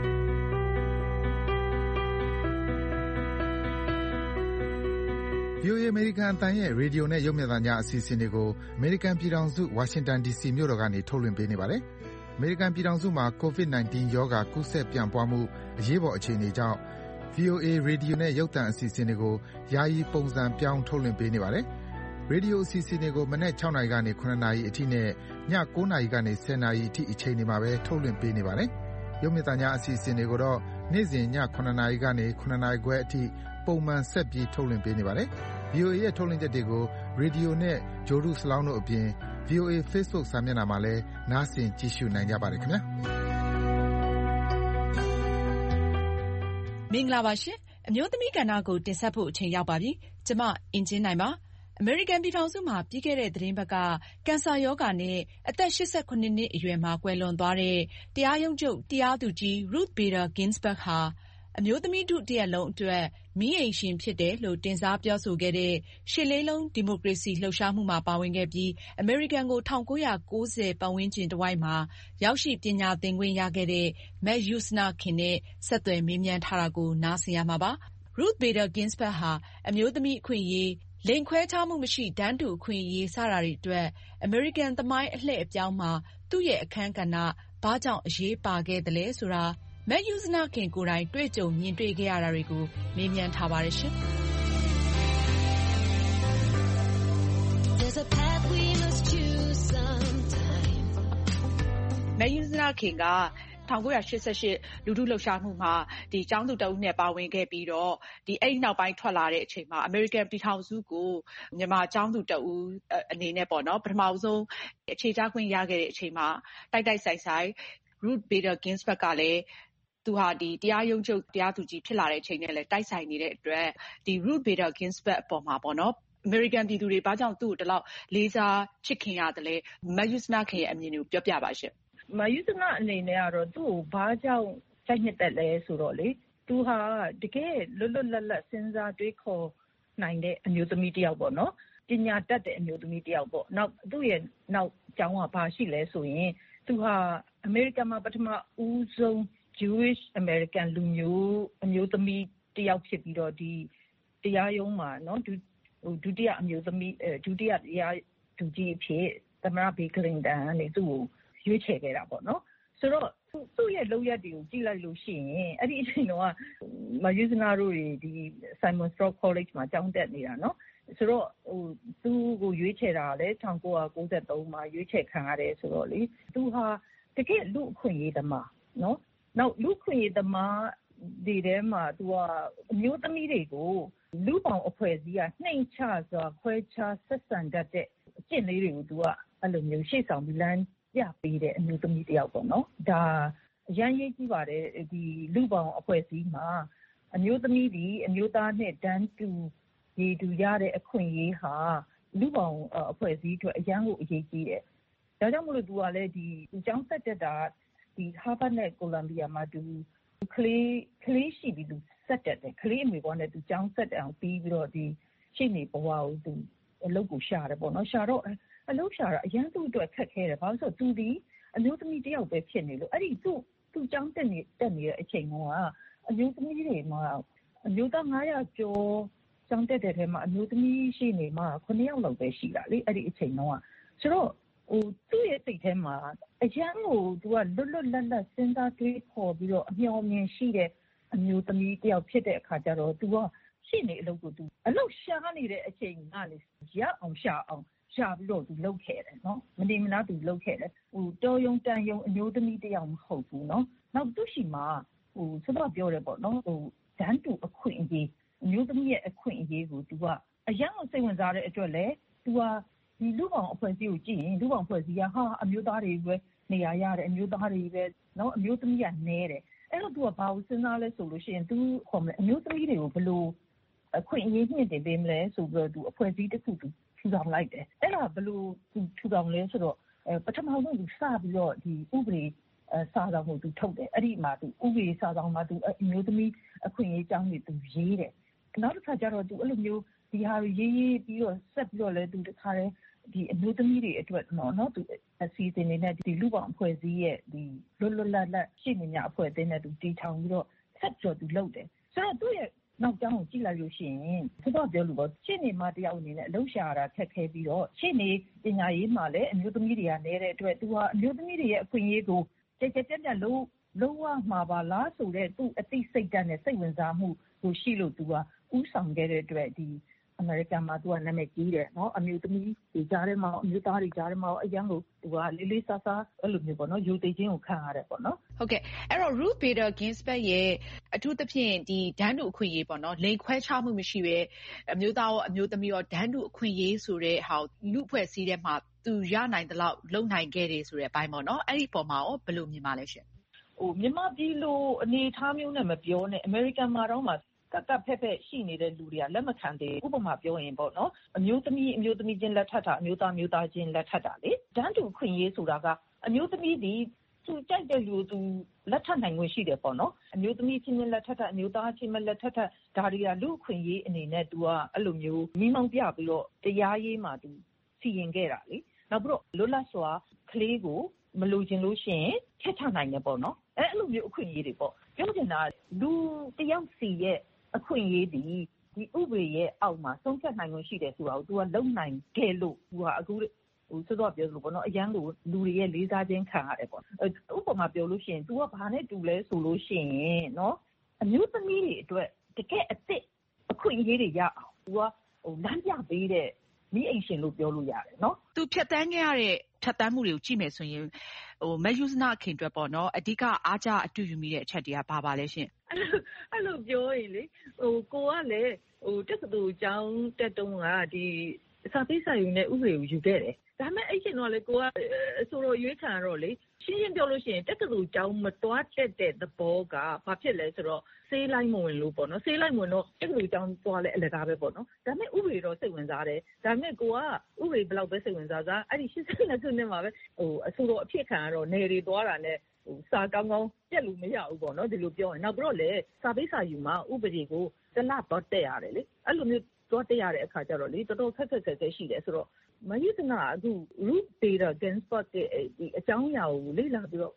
VOA အမေရိကန်အသံရဲ့ရေဒီယိုနဲ့ရုပ်မြင်သံကြားအစီအစဉ်တွေကိုအမေရိကန်ပြည်ထောင်စုဝါရှင်တန် DC မြို့တော်ကနေထုတ်လွှင့်ပေးနေပါတယ်။အမေရိကန်ပြည်ထောင်စုမှာ COVID-19 ရောဂါကူးစက်ပြန့်ပွားမှုအရေးပေါ်အခြေအနေကြောင့် VOA ရေဒီယိုနဲ့ရုပ်သံအစီအစဉ်တွေကိုယာယီပုံစံပြောင်းထုတ်လွှင့်ပေးနေပါတယ်။ရေဒီယိုအစီအစဉ်တွေကိုမနက်6နာရီကနေ9နာရီအထိနဲ့ည9နာရီကနေ10နာရီအထိအချိန်တွေမှာပဲထုတ်လွှင့်ပေးနေပါတယ်။ရုပ်မြင်သံကြားအစီအစဉ်တွေကိုတော့နေ့စဉ်ည9နာရီကနေ9နာရီခွဲအထိပုံမှန်ဆက်ပြီးထုတ်လွှင့်ပေးနေပါတယ်။ VOA ရဲ့ထုတ်လွှင့်ချက်တွေကိုရေဒီယိုနဲ့ဂျိုဒုစလောင်းတို့အပြင် VOA Facebook စာမျက်နှာမှာလည်းနားဆင်ကြည့်ရှုနိုင်ကြပါတယ်ခင်ဗျာ။မင်္ဂလာပါရှင်။အမျိုးသမီးကဏ္ဍကိုတင်ဆက်ဖို့အချိန်ရောက်ပါပြီ။ကျမအင်ဂျင်းနိုင်ပါ။အမေရိကန်ပြည်ထောင်စုမှာပြီးခဲ့တဲ့သီတင်းပတ်ကကင်ဆာရောဂါနဲ့အသက်89နှစ်အရွယ်မှာကွယ်လွန်သွားတဲ့တရားရုံးချုပ်တရားသူကြီး Ruth Bader Ginsburg ဟာအမျိုးသမီးထုတစ်ရပ်လုံးအတွက်မီးအိမ်ရှင်ဖြစ်တယ်လို့တင်စားပြောဆိုခဲ့တဲ့ရှစ်လေးလုံးဒီမိုကရေစီလှုပ်ရှားမှုမှာပါဝင်ခဲ့ပြီးအမေရိကန်ကို1990ပတ်ဝန်းကျင်တစ်ဝိုက်မှာရောက်ရှိပညာသင်ခွင့်ရခဲ့တဲ့မက်ယူစနာခင်နဲ့ဆက်သွယ်မေးမြန်းထားတာကိုနားဆင်ရမှာပါ။ Ruth Bader Ginsburg ဟာအမျိုးသမီးအခွင့်အရေး၊လိင်ခွဲခြားမှုမရှိတန်းတူအခွင့်အရေးစတာတွေအတွက်အမေရိကန်သမိုင်းအလှည့်အပြောင်းမှာသူ့ရဲ့အခန်းကဏ္ဍဘာကြောင့်အရေးပါခဲ့သလဲဆိုတာမက်ယူစနာခင်ကိုယ်တိုင်တွေ့ကြုံမြင်တွေ့ခဲ့ရတာတွေကိုမေးမြန်းထားပါတယ်ရှင်။မက်ယူစနာခင်က1988လူထုလှုပ်ရှားမှုမှာကျောင်းသူတဦးနဲ့ပါဝင်ခဲ့ပြီးတော့အဲ့နောက်ပိုင်းထွက်လာတဲ့အချိန်မှာအမေရိကန်ပြည်ထောင်စုကိုမြန်မာကျောင်းသူတဦးအနေနဲ့ပေါ့နော်ပထမဆုံးအခြေချခွင့်ရခဲ့တဲ့အချိန်မှာတိုက်ဆိုင် Ruth Bader Ginsburg ကလည်းသူဟာတရားရုံးချုပ်တရားသူကြီးဖြစ်လာတဲ့အချိန်နဲ့လည်းတိုက်ဆိုင်နေတဲ့အတွက်Ruth Bader Ginsburg အပေါ်မှာပေါ့နော်အမေရိကန်ပြည်သူတွေဘာကြောင့်သူ့ကိုဒီလောက်လေးစားချစ်ခင်ရတယ်လဲမက်ယူစနာခင်ရဲ့အမြင်ကိုပြောပြပါရှင့်။မက်ယူစနာအနေနဲ့ကတော့သူ့ကိုဘာကြောင့်စိုက်နှစ်သက်လဲဆိုတော့လေသူဟာတကယ်လွတ်လွတ်လပ်လပ်စဉ်းစားတွေးခေါ်နိုင်တဲ့အမျိုးသမီးတစ်ယောက်ပေါ့နော်ပညာတတ်တဲ့အမျိုးသမီးတစ်ယောက်ပေါ့နောက်သူ့ရဲ့နောက်ကျောင်းကဘာရှိလဲဆိုရင်သူဟာအမေရိကန်မှာပထမဦးဆုံးJewish American လူမျိုးအမျိုးသမီးတစ်ယောက်ဖြစ်ပြီးတော့တရားရုံးမှာနော်ဒုတိယအမျိုးသမီးဒုတိယတရားသူကြီးအဖြစ်သမ္မတဘီကလင်တန်ကနေသူ့ကိုရွေးချယ်ခဲ့တာပေါ့နော်ဆိုတော့သူ့ရဲ့လုပ်ရက်တွေကိုကြည့်လိုက်လို့ရှိရင်အဲ့ဒီအချိန်တော့မယူဇနာတို့တွေSimon Strock College မှာကျောင်းတက်နေတာနော်ဆိုတော့သူ့ကိုရွေးချယ်တာလည်း1993မှာရွေးချယ်ခံရတယ်ဆိုတော့လေသူဟာတကယ်လူအခွင့်အရေးသမားနော်နောက်လူခွင့်ရေးသမားတွေထဲမှာသူကအမျိုးသမီးတွေကိုလူပေါင်းအဖွဲ့အစည်းကနှိမ်ချစွာခွဲခြားဆက်ဆံတတ်တဲ့အကျင့်လေးတွေကိုသူကအဲ့လိုမျိုးရှေ့ဆောင်ပြီးလမ်းပြပေးတဲ့အမျိုးသမီးတစ်ယောက်ပေါ့နော်ဒါအရန်ရေးကြီးပါတယ်လူပေါင်းအဖွဲ့အစည်းမှာအမျိုးသမီးဒီအမျိုးသားနဲ့တန်းတူရည်တူရတဲ့အခွင့်အရေးဟာလူပေါင်းအဖွဲ့အစည်းအတွက်အရန်ကိုအရေးကြီးတယ်ဒါကြောင့်မလို့သူကလည်းသူကျောင်းဆက်တက်တာဟာဗတ်နဲ့ကိုလံဘီယာမှာသူကလေးရှိပြီးသူဆက်တက်တယ်ကလေးအမေပေါ်နဲ့သူကျောင်းဆက်တက်အောင်ပြီးပြီးတော့ရှေ့နေဘဝကိုသူအလုပ်ကိုရှာတယ်ပေါ့နော်ရှာတော့အလုပ်ရှာတာအရန်သူ့အတွက်ခက်ခဲတယ်ဘာလို့ဆိုသူဒီအမျိုးသမီးတစ်ယောက်ပဲဖြစ်နေလို့အဲ့ဒီသူ့ကျောင်းတက်နေတဲ့အချိန်ကအမျိုးသမီးတွေမှာအမျိုးသား900ကျော်ကျောင်းတက်တဲ့ထဲမှာအမျိုးသမီးရှိနေမှာ9ယောက်လောက်ပဲရှိတာလေအဲ့ဒီအချိန်တော့ဆိုတော့သူ့ရဲ့စိတ်ထဲမှာအရန်ကိုသူကလွတ်လွတ်လပ်လပ်စဉ်းစားတွေးခေါ်ပြီးတော့အမျှော်မြင်ရှိတဲ့အမျိုးသမီးတစ်ယောက်ဖြစ်တဲ့အခါကျတော့သူကရှေ့နေအလုပ်ကိုသူအလုပ်ရှာနေတဲ့အချိန်ကနေရအောင်ရှာပြီးတော့သူလုပ်ခဲ့တယ်နော်မနေမနာသူလုပ်ခဲ့တယ်တော်ယုံတန်ယုံအမျိုးသမီးတစ်ယောက်မဟုတ်ဘူးနော်နောက်သူရှိမှာဆိုတော့ပြောတယ်ပေါ့နော်တန်းတူအခွင့်အရေးအမျိုးသမီးရဲ့အခွင့်အရေးကိုသူကအရန်ကိုစိတ်ဝင်စားတဲ့အတွက်လည်းသူသူကဒီလူပေါင်းအဖွဲ့အစည်းကိုကြည့်ရင်လူပေါင်းအဖွဲ့အစည်းကအမျိုးသားတွေပဲနေရာရတယ်အမျိုးသားတွေပဲနော်အမျိုးသမီးကနည်းတယ်အဲ့တော့သူကဘာလို့စဉ်းစားလဲဆိုလို့ရှိရင်သူခေါ်မလဲအမျိုးသမီးတွေကိုဘယ်လိုအခွင့်အရေးမြင့်တင်ပေးမလဲဆိုပြီးတော့သူအဖွဲ့အစည်းတစ်ခုသူထူထောင်လိုက်တယ်အဲ့ဒါဘယ်လိုသူထူထောင်လဲဆိုတော့ပထမဆုံးသူစပြီးတော့ဒီဥပဒေစာဆောင်ကိုသူထုတ်တယ်အဲ့ဒီမှာသူဥပဒေစာဆောင်မှာသူအမျိုးသမီးအခွင့်အရေးကြောင်းတွေသူရေးတယ်နောက်တစ်ခါကျတော့သူအဲ့လိုမျိုးဒီဟာရေးပြီးတော့ဆက်ပြီးတော့လဲသူတစ်ခါတည်းဒီအမျိုးသမီးတွေအတွက်နော်သူအစီအစဉ်တွေနဲ့ဒီလူပေါင်းအဖွဲ့အစည်းရဲ့ဒီလွတ်လပ်ရှေ့နေများအဖွဲ့အစည်းနဲ့သူတည်ထောင်ပြီးတော့ဆက်ပြီးတော့သူလုပ်တယ်ဆိုတော့သူ့ရဲ့နောက်ကျောင်းကိုကြည့်လိုက်လို့ရှိရင်သူကပြောလို့ပေါ့ရှေ့နေမတယောက်အနေနဲ့အလုပ်ရှာတာခက်ခဲပြီးတော့ရှေ့နေပညာရေးမှာလည်းအမျိုးသမီးတွေကနေတဲ့အတွက်သူကအမျိုးသမီးတွေရဲ့အခွင့်အရေးကိုကြက်ပြတ်လုံးဝမှာပါလားဆိုတဲ့သူ့အသိစိတ်ဓာတ်နဲ့စိတ်ဝင်စားမှုကိုရှိလို့သူကဥဆောင်ခဲ့တဲ့အတွက်ဒီအမေရိကန်မှာသူကနာမည်ကြီးတယ်နော်အမျိုးသမီးတွေကြားထဲမှာအမျိုးသားတွေကြားထဲမှာအရင်ကသူကလေးစားစားအဲ့လိုမျိုးပေါ့နော်ယူသိချင်းကိုခံရတယ်ပေါ့နော်ဟုတ်ကဲ့အဲ့တော့ Ruth Bader Ginsburg ရဲ့အထူးသဖြင့်ဒီဒန်းတူအခွင့်အရေးပေါ့နော်လိန်ခွဲခြားမှုမရှိပဲအမျိုးသားရောအမျိုးသမီးရောဒန်းတူအခွင့်အရေးဆိုတဲ့ဟာလူအဖွဲ့အစည်းထဲမှာသူရနိုင်တဲ့လောက်လုံနိုင်ခဲ့တယ်ဆိုတဲ့အပိုင်းပေါ့နော်အဲ့ဒီပုံမှာရောဘယ်လိုမြင်ပါလဲရှင်မြန်မာပြည်လိုအနေထားမျိုးနဲ့မပြောနဲ့အမေရိကန်မှာတော့မှကဖက်ရှိနေတဲ့လူတွေကလက်မခံသေးဥပမာပြောရင်ပေါ့နော်အမျိုးသမီးချင်းလက်ထပ်တာအမျိုးသားချင်းလက်ထပ်တာလေတန်းတူခွင့်ရေးဆိုတာကအမျိုးသမီးဒီသူကြိုက်တဲ့လူသူလက်ထပ်နိုင်ခွင့်ရှိတယ်ပေါ့နော်အမျိုးသမီးချင်းလက်ထပ်တာအမျိုးသားချင်းလက်ထပ်တာဒါတွေကလူခွင့်ရေးအနေနဲ့သူကအဲ့လိုမျိုးမိမောင်းပြပြီးတော့တရားရေးမှာသူစီရင်ခဲ့တာလေနောက်ပြီးတော့လွတ်လပ်စွာကလေးကိုမလိုချင်လို့ရှိရင်ထက်ချနိုင်တယ်ပေါ့နော်အဲ့လိုမျိုးအခွင့်အရေးတွေပေါ့ပြောချင်တာလူတယောက်စီရဲ့အခွင့်အရေးဒီဥပဒေရဲ့အောက်မှာဆုံးဖြတ်နိုင်ခွင့်ရှိတယ်ဆိုတာကို तू ကလုံနိုင်ခဲ့လို့ तू ကအခုစောစောပြောလို့ပေါ့နော်အရန်ကိုလူတွေရဲ့လေးစားခြင်းခံရတယ်ပေါ့ဥပမာပြောလို့ရှိရင် तू ကဘာနဲ့တူလဲဆိုလို့ရှိရင်နော်အမျိုးသမီးတွေအတွက်တကယ်အစ်စ်အခွင့်အရေးတွေရအောင် तू ကလမ်းပြပေးတဲ့မိအိမ်ရှင်လို့ပြောလို့ရတယ်နော် तू ဖြတ်တန်းခဲ့ရတဲ့ဖြတ်တန်းမှုတွေကိုကြည့်မယ်ဆိုရင်မယုဇနခင်အတွက်ပေါ့နော်အဓိကအားကြအတူယူမိတဲ့အချက်တွေကဘာပါလဲရှင်အဲ့လိုပြောရင်လေကိုကလည်းတက္ကသိုလ်ကျောင်းတက်တုန်းကဒီစာပေစာယူနဲ့ဥပဒေကိုယူခဲ့တယ်ဒါပေမဲ့အဲ့ချိန်တော့လေကိုကဆိုတော့ရွေးခံတော့လေရှင်းပြောလို့ရှိရင်တက္ကသိုလ်ကျောင်းမတွားတက်တဲ့သဘောကဘာဖြစ်လဲဆိုတော့ဆေးလိုက်မဝင်လို့ပေါ့နော်ဆေးလိုက်ဝင်တော့တက္ကသိုလ်ကျောင်းတွားလဲအလကားပဲပေါ့နော်ဒါပေမဲ့ဥပဒေတော့စိတ်ဝင်စားတယ်ဒါပေမဲ့ကိုကဥပဒေဘယ်လောက်ပဲစိတ်ဝင်စားစားအဲ့ဒီ82ခုနှစ်မှာပဲအဆိုတော့အဖြစ်ခံရတော့နေတွေတွားတာနဲ့စာကောင်းပြက်လို့မရဘူးပေါ့နော်ဒီလိုပြောရင်နောက်ပြီးတော့လေစာပေစာယူမှာဥပဒေကိုတစ်လတော့တက်ရတယ်လေအဲ့လိုမျိုးတော့တက်ရတဲ့အခါကျတော့လေတော်တော်ခက်ရှိတယ်ဆိုတော့မယုသနာအခု Ruth Bader Ginsburg ရဲ့ဒီအကြောင်းအရာကိုလေ့လာပြီးတော့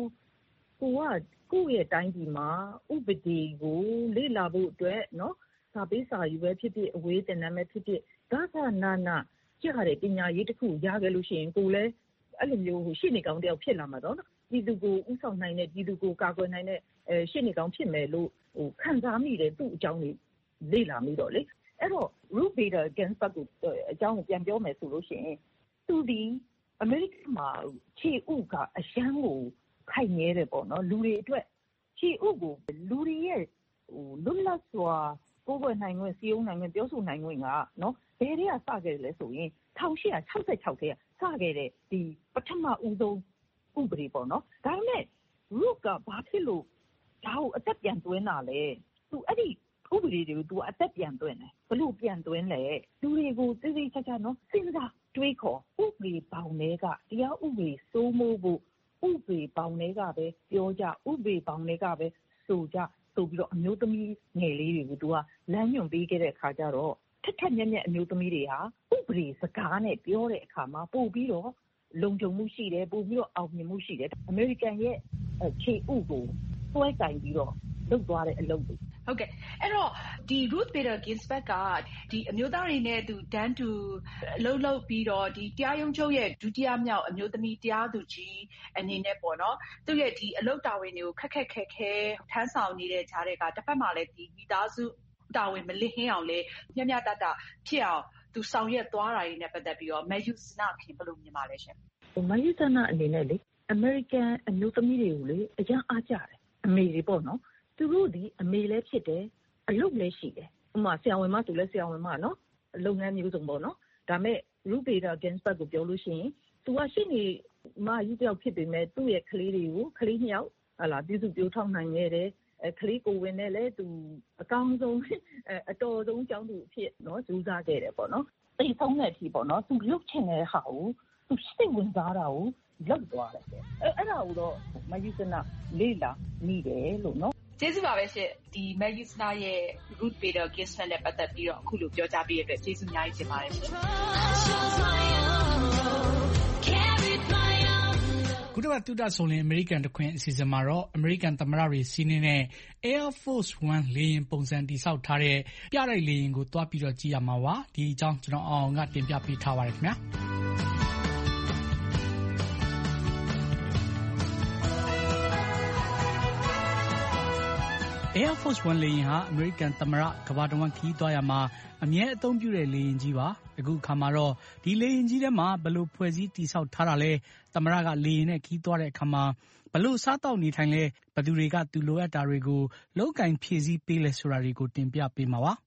ကိုယ့်ရဲ့တိုင်းပြည်မှာဥပဒေကိုလေ့လာဖို့အတွက်နော်စာပေစာယူပဲဖြစ်ဖြစ်အဝေးသင်တန်းပဲဖြစ်ဖြစ်ဒါကနာကြရတဲ့ပညာရေးတစ်ခုရခဲ့လို့ရှိရင်ကိုလည်းအဲ့လိုမျိုးရှေ့နေကောင်းတယောက်ဖြစ်လာမှာတော့ပြည်သူကိုဥဆောင်နိုင်တဲ့ပြည်သူကိုကာကွယ်နိုင်တဲ့ရှေ့နေကောင်းဖြစ်မယ်လို့ခံစားမိတယ်သူ့အကြောင်းလေးလေ့လာမိတော့လေအဲ့တော့ Ruth Bader Ginsburg ကိုအကြောင်းကိုပြန်ပြောမယ်ဆိုလို့ရှိရင်သူဒီအမေရိကန်မှာခြေဥကအရန်ကိုခိုင်နေတယ်ပေါ့နော်လူတွေအတွက်ခြေဥကိုလူတွေရဲ့လွတ်လပ်စွာကိုယ်ပွင့်နိုင်ခွင့်စီးအောင်နိုင်ခွင့်ပြောဆိုနိုင်ခွင့်ကနော်ဘယ်တွေကစခဲ့တယ်လဲဆိုရင်1866ထဲကစခဲ့တဲ့ဒီပထမဦးဆုံးဥပဒေပေါ့နော်ဒါပေမဲ့ Ruth ကဘာဖြစ်လို့ဒါကိုအသက်ပြန်သွင်းတာလဲသူအဲ့ဒီဥပဒေတွေကို तू အသက်ပြန်သွင်းတယ်ဘလို့ပြန်သွင်းလဲလူတွေကိုသိသိချာချာနော်စဉ်းစားတွေးခေါ်ဥပဒေပေါင်းတွေကတရားဥပဒေစိုးမိုးဖို့ဥပဒေပေါင်းတွေကပဲပြောကြဥပဒေပေါင်းတွေကပဲဆိုကြဆိုပြီးတော့အမျိုးသမီးငယ်လေးတွေကို तू ကလမ်းညွှန်ပေးခဲ့တဲ့အခါကျတော့ထက်မြက်အမျိုးသမီးတွေဟာဥပဒေစကားနဲ့ပြောတဲ့အခါမှာပို့ပြီးတော့လုံခြုံမှုရှိတယ်ပို့ပြီးတော့အောင်မြင်မှုရှိတယ်အမေရိကန်ရဲ့ခြေဥကိုစွဲကင်ပြီးတော့လုပ်သွားတဲ့အလုပ်တွေဟုတ်ကဲ့အဲ့တော့ဒီ Ruth Bader Ginsburg ကဒီအမျိုးသားတွေနဲ့သူတန်းတူလုပ်ပြီးတော့ဒီတရားရုံးချုပ်ရဲ့ဒုတိယမြောက်အမျိုးသမီးတရားသူကြီးအနေနဲ့ပေါ့နော်သူ့ရဲ့ဒီအလုပ်တာဝန်တွေကိုခက်ခဲထမ်းဆောင်နေတဲ့ကြားတဲ့ကတစ်ဖက်မှာလည်းဒီမိသားစုတာဝန်မလစ်ဟင်းအောင်လေမျှတဖြစ်အောင်သူဆောင်ရွက်သွားတာတွေနဲ့ပတ်သက်ပြီးတော့မယုဇနခင်ဘယ်လိုမြင်ပါလဲရှင်မယုဇနအနေနဲ့လေအမေရိကန်အမျိုးသမီးတွေကိုလေအကျန်းအားကြတယ်အမေတွေပေါ့နော်သူတို့ဒီအမေလည်းဖြစ်တယ်အလုပ်လည်းရှိတယ်ဥပမာဆရာဝန်မသူလည်းဆရာဝန်မနော်လုပ်ငန်းမျိုးစုံပေါ့နော်ဒါဒါမဲ့ Ruth Bader Ginsburg ကိုပြောလို့ရှိရင် သူကရှေ့နေမကြီးတယောက်ဖြစ်ပေမဲ့သူ့ရဲ့ကလေးတွေကိုကလေး2ယောက်ပြုစုပြောထောက်နိုင်ခဲ့တယ်ကလေးကိုဝင်နဲ့လည်းသူအကောင်းဆုံးအတော်ဆုံးကျောင်းသူအဖြစ်နော်စူးစမ်းခဲ့တယ်ပေါ့နော်အဲ့ဒီဆုံးတဲ့အထိပေါ့နော်သူရုပ်ချင်တဲ့ဟာကိုသူစိတ်ဝင်စားတာကိုလောက်သွားတယ်အဲ့ဒါကိုတော့မယူစနာလေးလာမိတယ်လို့နော်ကျေးဇူးပါပဲရှင့်ဒီမက်ယူစနာရဲ့ Ruth Bader Ginsburg နဲ့ပတ်သက်ပြီးတော့အခုလိုပြောကြားပေးရတဲ့အတွက်ကျေးဇူးအများကြီးတင်ပါတယ်ရှင်ခုတစ်ပတ်တူတာဆိုရင် American တခွင်အစီအစဉ်မှာတော့ American သမ္မတတွေစီးနင်းတဲ့ Air Force One လေယာဉ်ပုံစံတည်ဆောက်ထားတဲ့ပြတိုက်လေယာဉ်ကိုတွားပြီးတော့ကြည့်ရမှာပါဒီအကြောင်းကျွန်တော်အောင်ကတင်ပြပေးထားပါတယ်ခင်ဗျာAir Force One လေယာဉ်ဟာ American သမ္မတကမ္ဘာတဝန်းခရီးသွားရမှာအမြဲအသုံးပြုတဲ့လေယာဉ်ကြီးပါအခုအခါမှာတော့ဒီလေယာဉ်ကြီးထဲမှာဘယ်လိုဖွဲ့စည်းတည်ဆောက်ထားတာလဲသမ္မတကလေယာဉ်နဲ့ခရီးသွားတဲ့အခါမှာဘယ်လိုစားတောက်နေထိုင်လဲဘယ်သူတွေကသူလိုအပ်တာတွေကိုလောက်ကင်ဖြည့်ဆည်းပေးလဲဆိုတာတွေကိုတင်ပြပေးမှာပါ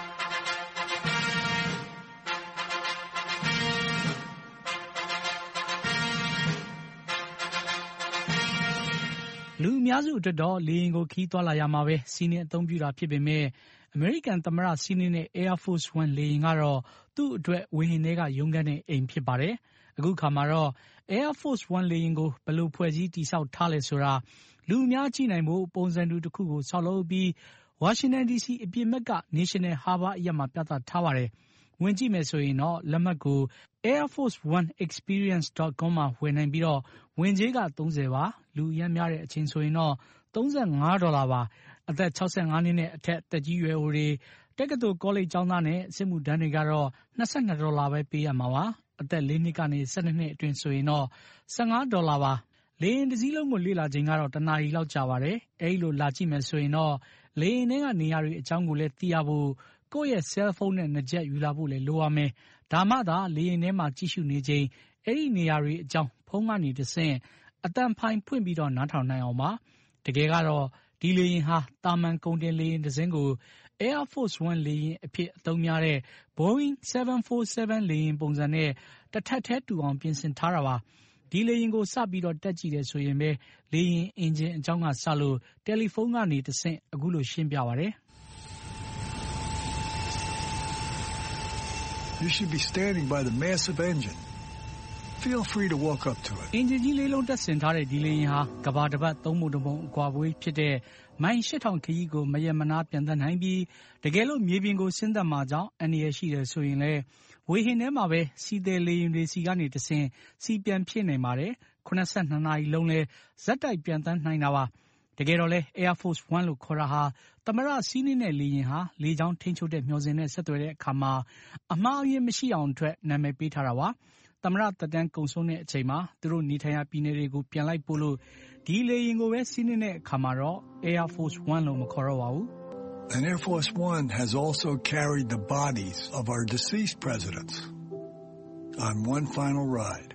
လူအများစုအတွက်တော့လေယာဉ်ကိုခီးသွားလာရမှာပဲစီးနင်းအသုံးပြုတာဖြစ်ပေမဲ့ American သမ္မတစီးနင်းတဲ့ Air Force One လေယာဉ်ကတော့သူ့အတွက်ဝေဟင်ထဲကရုန်းကန်တဲ့အိမ်ဖြစ်ပါတယ်အခုခါမှာတော့ Air Force One လေယာဉ်ကိုဘယ်လိုဖွဲ့စည်းတည်ဆောက်ထားလဲဆိုတာလူအများကြည့်နိုင်ဖို့ပုံစံတူတစ်ခုကိုဆောက်လုပ်ပြီး Washington DC အပြင်ဘက်က National Harbor အရပ်မှာပြသထားပါတယ်ဝင်ကြည့်မယ်ဆိုရင်တော့လက်မှတ်ကို airforce1experience.com မှာဝယ်နိုင်ပြီးတော့ဝင်ကြေးက$30ပါလူအများများတဲ့အချိန်ဆိုရင်တော့$35ပါအသက်65နှစ်နဲ့အထက်တက်ကြီးရွယ်အိုတွေတက္ကသိုလ်ကောလိပ်ကျောင်းသားနဲ့စစ်မှုထမ်းတွေကတော့$22ပဲပေးရမှာပါအသက်4နှစ်ကနေ12နှစ်အတွင်းဆိုရင်တော့$15ပါလေယာဉ်တစ်စီးလုံးကိုလေ့လာချိန်ကတော့1နာရီလောက်ကြာပါတယ်အဲဒီလိုလာကြည့်မယ်ဆိုရင်တော့လေယာဉ်ထဲကနေရာတွေအကြောင်းကိုလည်းသိရဖို့ကိုယ့်ရဲ့ cell phone နဲ့နှစ်ချက်ယူလာဖို့လည်းလိုရမယ်ဒါမှသာလေယာဉ်ထဲမှာကြည့်ရှုနေချိန်အဲ့ဒီနေရာတွေအကြောင်းဖုန်းကနေတဆင့်အတန်ဖိုင်ဖွင့်ပြီးတော့နားထောင်နိုင်အောင်ပါတကယ်ကတော့ဒီလေယာဉ်ဟာတာမန်ကုန်တင်လေယာဉ်တစ်စင်းကို Air Force One လေယာဉ်အဖြစ်အသုံးများတဲ့ Boeing 747 လေယာဉ်ပုံစံနဲ့တစ်ထပ်ထဲတူအောင်ပြင်ဆင်ထားတာပါဒီလေယာဉ်ကိုစပြီးတော့တက်ကြည့်တယ်ဆိုရင်ပဲလေယာဉ်အင်ဂျင်အကြောင်းကစလို့တယ်လီဖုန်းကနေတဆင့်အခုလိုရှင်းပြပါတယ် You should be standing by the massive engine. Feel free to walk up to it. အင်ဂျင်ကြီးလေးလုံးတက်ဆင်ထားတဲ့ဒီလေယာဉ်ဟာကဘာတစ်ပတ်3ပုံတစ်ပုံအကွာဝေးဖြစ်တဲ့မိုင်8000ခရီးကိုမရမနာပြန်သက်နိုင်ပြီးတကယ်လို့မြေပြင်ကိုဆင်းသက်မှာကြောင့်အန္တရာယ်ရှိတယ်ဆိုရင်လည်းဝေဟင်ထဲမှာပဲစီးတဲ့လေယာဉ်တွေစီကနေတဆင်စီပြန်ဖြစ်နေပါတယ်82နာရီလုံးလဲဇက်တိုက်ပြန်တန်းနိုင်တာပါတကယ်တော့လဲ Air Force One လို့ခေါ်တာဟာသမ္မတစီးနှင်းတဲ့လေယာဉ်ဟာလေကြောင်းထိန်းချုပ်တဲ့မျှော်စင်နဲ့ဆက်သွယ်တဲ့အခါမှာအမှားအယွင်းမရှိအောင်အတွက်နာမည်ပေးထားတာပါသမ္မတသက်တမ်းကုန်ဆုံးတဲ့အချိန်မှာသူတို့နေထိုင်ရာပြည်နယ်တွေကိုပြန်လိုက်ပို့လို့ဒီလေယာဉ်ကိုပဲစီးနှင်းတဲ့အခါမှာတော့ Air Force One လို့မခေါ်တော့ပါဘူး And Air Force One has also carried the bodies of our deceased presidents on one final ride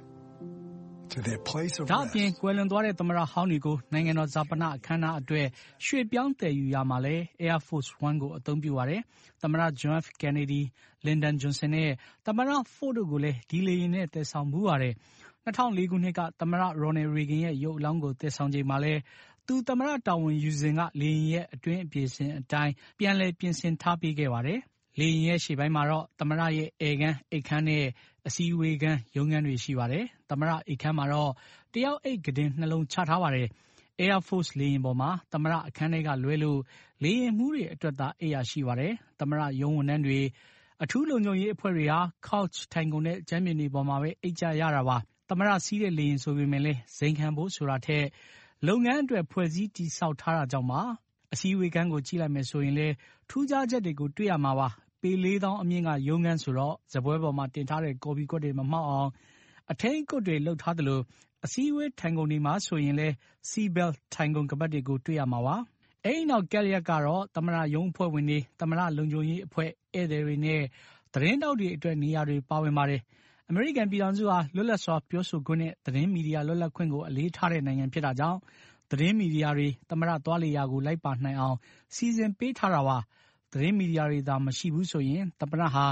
to their place of rest. ဒါအပြင်ကွယ်လွန်သွားတဲ့သမ္မတဟောင်းတွေကိုနိုင်ငံတော်ဇာပနအခမ်းအနားအတွက်ရွှေ့ပြောင်းတည်ယူရမှာလဲ Air Force One ကိုအသုံးပြုပါတယ်သမ္မတ John F. Kennedy, Lyndon Johnson နဲ့သမ္မတ Ford တို့ကိုလည်းဒီလေယာဉ်နဲ့တည်ဆောင်မှုပါတယ်2004ခုနှစ်ကသမ္မတ Ronald Reagan ရဲ့ရုပ်အလောင်းကိုတည်ဆောင်ချိန်မှာလဲသူသမ္မတတာဝန်ယူစဉ်ကလေယာဉ်ရဲ့အတွင်းအပြေစဉ်အတိုင်းပြန်လည်ပြင်ဆင်ထားပေးခဲ့ပါတယ်လေယာဉ်ရဲ့ရှေ့ပိုင်းမှာတော့သမ္မတရဲ့ဧကန်းအိတ်ခမ်းနဲ့အစည်းအဝေးခန်းရုံးခန်းတွေရှိပါတယ်သမ္မတအိတ်ခမ်းမှာတော့တယောက်အိတ်ကတင်နှလုံးချထားပါတယ် Air Force လေယာဉ်ပေါ်မှာသမ္မတအခန်းထဲကလွဲလို့လေယာဉ်မှူးတွေအတွက်သာအိတ်ရရှိပါတယ်သမ္မတရုံးဝန်ထမ်းတွေအထူးလုံခြုံရေးအဖွဲ့တွေဟာ couch ထိုင်ကုန်တဲ့ကျမ်းမြေတွေပေါ်မှာပဲအိတ်ကြရတာပါသမ္မတစီးတဲ့လေယာဉ်ဆိုပေမဲ့လည်းဇိမ်ခံဖို့ဆိုတာထက်လုပ်ငန်းအတွက်ဖွဲ့စည်းတည်ဆောက်ထားတာကြောင့်ပါအစည်းအဝေးခန်းကိုကြည့်လိုက်မယ်ဆိုရင်လည်းထူးခြားချက်တွေကိုတွေ့ရမှာပါပေ4000အမြင့်ကရုံးခန်းဆိုတော့ဇပွဲပေါ်မှာတင်ထားတဲ့ကော်ပီကွက်တွေမမှောက်အောင်အထိန်ကွက်တွေလှုပ်ထားသလိုအစည်းအဝေးထိုင်ကုန်တွေမှာဆိုရင်လည်း seatbelt ထိုင်ကုန်ကပတ်တွေကိုတွေ့ရမှာပါအဲဒီနောက်ကက်လျက်ကတော့သမ္မတရုံးအဖွဲ့ဝင်တွေသမ္မတလုံခြုံရေးအဖွဲ့ဧည့်သည်တွေနဲ့သတင်းတောက်တွေအတွက်နေရာတွေပါဝင်ပါတယ်အမေရိကန်ပြည်ထောင်စုဟာလွတ်လပ်စွာပြောဆိုခွင့်နဲ့သတင်းမီဒီယာလွတ်လပ်ခွင့်ကိုအလေးထားတဲ့နိုင်ငံဖြစ်တာကြောင့်သတင်းမီဒီယာတွေသမ္မတသွားလေရာကိုလိုက်ပါနိုင်အောင်စီစဉ်ပေးထားတာပါသတင်းမီဒီယာတွေသာမရှိဘူးဆိုရင်သမ္မတဟာ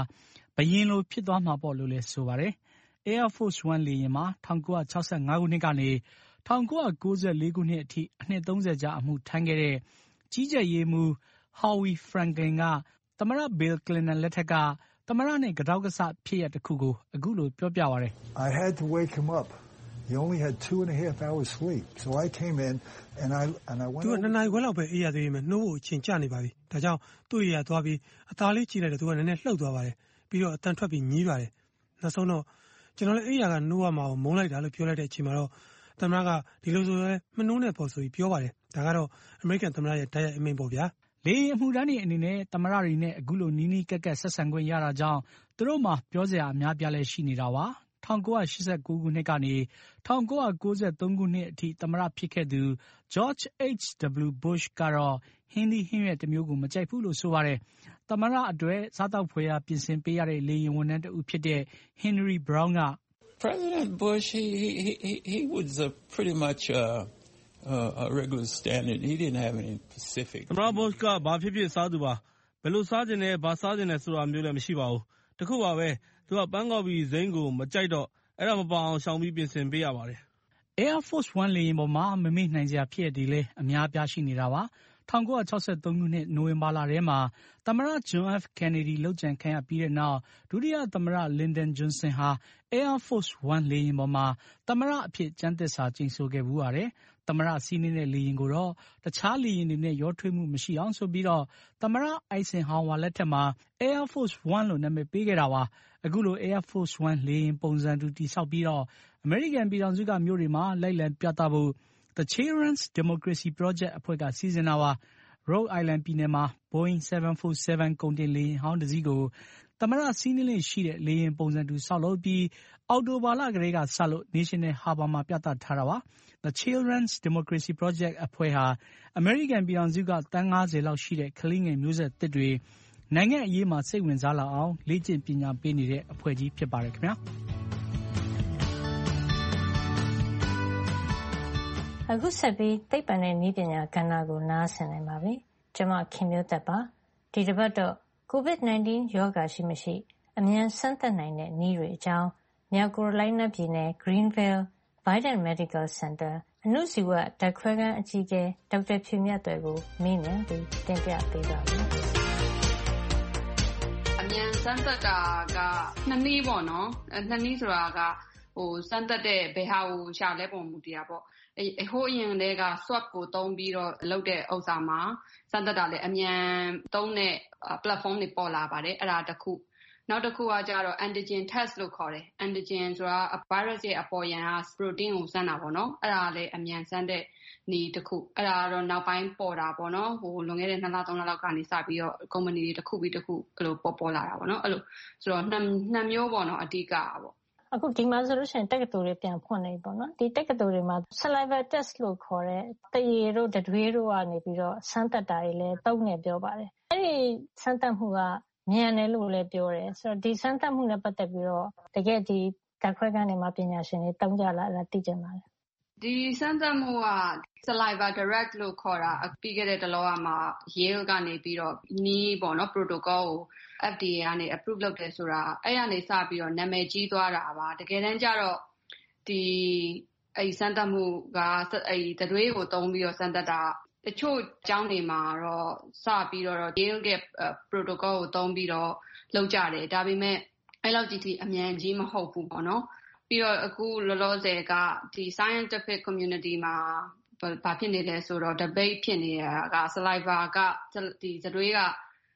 ဘယင်းလိုဖြစ်သွားမှာပေါ့လို့လည်းဆိုပါတယ်။ Air Force One လေယာဉ်မှာ1965 ခုနှစ်ကနေ1994 ခုနှစ်အထိအနှစ် 30 ကြာအမှုထမ်းခဲ့တဲ့ကြီးကြပ်ရေးမှူး Howie Franklin ကသမ္မတ Bill Clinton လက်ထက်ကသမ္မတနဲ့ကတောက်ကဆဖြစ်ရပ်တစ်ခုကိုအခုလိုပြောပြပါတယ်။ I had to wake him up. He only had 2.5 hours sleep. So I came in and I went. သူက2 နာရီခွဲလောက်ပဲအေးရသေးတယ်နှိုးဖို့အချိန်ကျနေပါပြီ။ဒါကြောင့်သူ့အေးရသွားပြီးအသားလေးကြည့်လိုက်တော့သူကနည်းနည်းလှုပ်သွားပါတယ်။ပြီးတော့အတန်ထွက်ပြီးညည်းပါတယ်။နောက်ဆုံးတော့ကျွန်တော်လည်းအေးရကနှိုးရမှာကိုမုန်းလိုက်တာလို့ပြောလိုက်တဲ့အချိန်မှာတော့သမ္မတကဒီလိုဆိုရဲမနှိုးနဲ့ပေါ့ဆိုပြီးပြောပါတယ်။ဒါကတော့အမေရိကန်သမ္မတရဲ့တိုက်ရိုက်အမိန့်ပေါ့ဗျာ။လေအမှုတန်းတွေအနေနဲ့သမ္မတတွေနဲ့အခုလိုနီးနီးကပ်ကပ်ဆက်ဆံခွင့်ရတာကြောင့်သူတို့မှပြောစရာအများပြားလဲရှိနေတာပါ။1989 ခုနှစ်ကနေ1993 ခုနှစ်အထိသမ္မတဖြစ်ခဲ့သူ George H.W. Bush ကတော့ဟင်းသီးဟင်းရွက်တစ်မျိုးကိုမကြိုက်ဘူးလို့ဆိုပါတယ်။သမ္မတအတွက်စားတောက်ဖွယ်ရာပြင်ဆင်ပေးရတဲ့လေယာဉ်ဝန်ထမ်းတဦးဖြစ်တဲ့ Henry Brown က President Bush he was pretty much a regular standard. He didn't have any specific. သမ္မတ Bush ကဘာဖြစ်ဖြစ်စားသူပါဘယ်လိုစားခြင်းနဲ့ဘာစားခြင်းနဲ့ဆိုတာမျိုးလည်းမရှိပါဘူး။တခုပါပဲသူကပန်းကော်ပီဇိမ်းကိုမကြိုက်တော့အဲ့ဒါမပေါအောင်ရှောင်ပြီးပြင်ဆင်ပေးရပါတယ်။ Air Force One လေယာဉ်ပေါ်မှာမမေ့နိုင်စရာဖြစ်ရည်လဲအများအပြားရှိနေတာပါ။1963 ခုနှစ်နိုဝင်ဘာလထဲမှာသမ္မတ John F. Kennedy လုပ်ကြံခံရပြီးတဲ့နောက်ဒုတိယသမ္မတ Lyndon Johnson ဟာ Air Force One လေယာဉ်ပေါ်မှာသမ္မတအဖြစ်ကျမ်းသစ္စာကျိန်ဆိုခဲ့ဖူးပါတယ်။သမ္မတစီးနေတဲ့လေယာဉ်ကိုတော့တခြားလေယာဉ်တွေနဲ့ရောထွေးမှုမရှိအောင်ဆိုပြီးတော့သမ္မတ Eisenhower လက်ထက်မှာ Air Force One လို့နာမည်ပေးခဲ့တာပါ။အခုလို Air Force One လေယာဉ်ပုံစံတူတည်ဆောက်ပြီးတော့အမေရိကန်ပြည်ထောင်စုကမြို့တွေမှာလိုက်လံပြသဖို့ The Children's Democracy Project အဖွဲ့ကစီစဉ်တာပါ။ Rhode Island ပြည်နယ်မှာ Boeing 747 ကုန်တင်လေယာဉ်ဟောင်းတစ်စီးကိုသမ္မတစီးနင်းလေ့ရှိတဲ့လေယာဉ်ပုံစံတူဆောက်လုပ်ပြီးအောက်တိုဘာလကတည်းကစလို့ National Harbor မှာပြသထားတာပါ။ The Children's Democracy Project အဖွဲ့ဟာအမေရိကန်ပြည်ထောင်စုကသန်း 50 လောက်ရှိတဲ့ကလေးငယ်မျိုးဆက်သစ်တွေနိုင်ငံအရေးမှာစိတ်ဝင်စားလာအောင်လေ့ကျင့်ပညာပေးနေတဲ့အဖွဲ့ကြီးဖြစ်ပါတယ်ခင်ဗျာ။အခုဆက်ပြီးသိပ္ပံနဲ့နည်းပညာကဏ္ဍကိုနားဆင်နိုင်ပါပြီ။ကျွန်မခင်မျိုးသက်ပါ။ဒီတစ်ပတ်တော့ COVID-19 ရောဂါရှိမရှိအမြန်စမ်းသပ်နိုင်တဲ့နည်းတွေအကြောင်းမြောက်ကယ်ရိုလိုင်းနားပြည်နယ် Greenville Vidant Medical Center အဏုဇီဝဓာတ်ခွဲခန်းအကြီးအကဲဒေါက်တာဖြူမြတ်သွယ်ကိုမေးမြန်းပြီးတင်ပြပေးပါမယ်။အမြန်စမ်းသပ်တာကနှစ်နည်းပေါ့နော်။နှစ်နည်းဆိုတာကစမ်းသပ်တဲ့ဘယ်ဟာကိုရှာလဲပုံမူတည်တာပေါ့။ဟိုအရင်တည်းက swab ကိုသုံးပြီးတော့လုပ်တဲ့ဥစ္စာမှာစမ်းသပ်တာလည်းအမြန်သုံးတဲ့ platform တွေပေါ်လာပါတယ်။အဲ့ဒါတစ်ခု။နောက်တစ်ခုကကျတော့ antigen test လို့ခေါ်တယ်။ antigen ဆိုတာ virus ရဲ့အပေါ်ယံက protein ကိုစမ်းတာပေါ့နော်။အဲ့ဒါလည်းအမြန်စမ်းတဲ့နည်းတစ်ခု။အဲ့ဒါကတော့နောက်ပိုင်းပေါ်တာပေါ့နော်။လွန်ခဲ့တဲ့2 လ 3 လလောက်ကနေစပြီးတော့ company တွေတစ်ခုပြီးတစ်ခုအဲ့လိုပေါ်လာတာပေါ့နော်။အဲ့လိုဆိုတော့နှစ်မျိုးပေါ့နော်အဓိကပေါ့။အခုဒီမှာဆိုလို့ရှိရင်တက္ကသိုလ်တွေပြန်ဖွင့်နေပြီပေါ့နော်ဒီတက္ကသိုလ်တွေမှာ saliva test လို့ခေါ်တဲ့တရေတို့တတွေးတို့ကနေပြီးတော့စမ်းသပ်တာတွေလည်းသုံးနေပြောပါတယ်အဲ့ဒီစမ်းသပ်မှုကမြန်တယ်လို့လည်းပြောတယ်ဆိုတော့ဒီစမ်းသပ်မှုနဲ့ပတ်သက်ပြီးတော့တကယ်ဒီဓာတ်ခွဲခန်းတွေမှာပညာရှင်တွေသုံးကြလားအဲ့ဒါသိချင်ပါတယ်ဒီစမ်းသပ်မှုက saliva direct လို့ခေါ်တာပြီးခဲ့တဲ့တလောကမှာ Yale ကနေပြီးတော့နီးပေါ့နော် protocol ကို FDA ကနေ approve လုပ်တယ်ဆိုတာအဲ့ကနေစပြီးတော့နာမည်ကြီးသွားတာပါတကယ်တမ်းကျတော့ဒီအဲ့စမ်းသပ်မှုကအဲ့တတွေးကိုသုံးပြီးတော့စမ်းသပ်တာတချို့ကျောင်းတွေမှာတော့စပြီးတော့ Yale ရဲ့ protocol ကိုသုံးပြီးတော့လုပ်ကြတယ်ဒါပေမဲ့အဲ့လောက်ကြီးအမြန်ကြီးမဟုတ်ဘူးပေါ့နော်ပြီးတော့အခုလောလောဆယ်ကဒီ scientific community မှာဘာဖြစ်နေလဲဆိုတော့ debate ဖြစ်နေတာက saliva ကဒီသတွေးက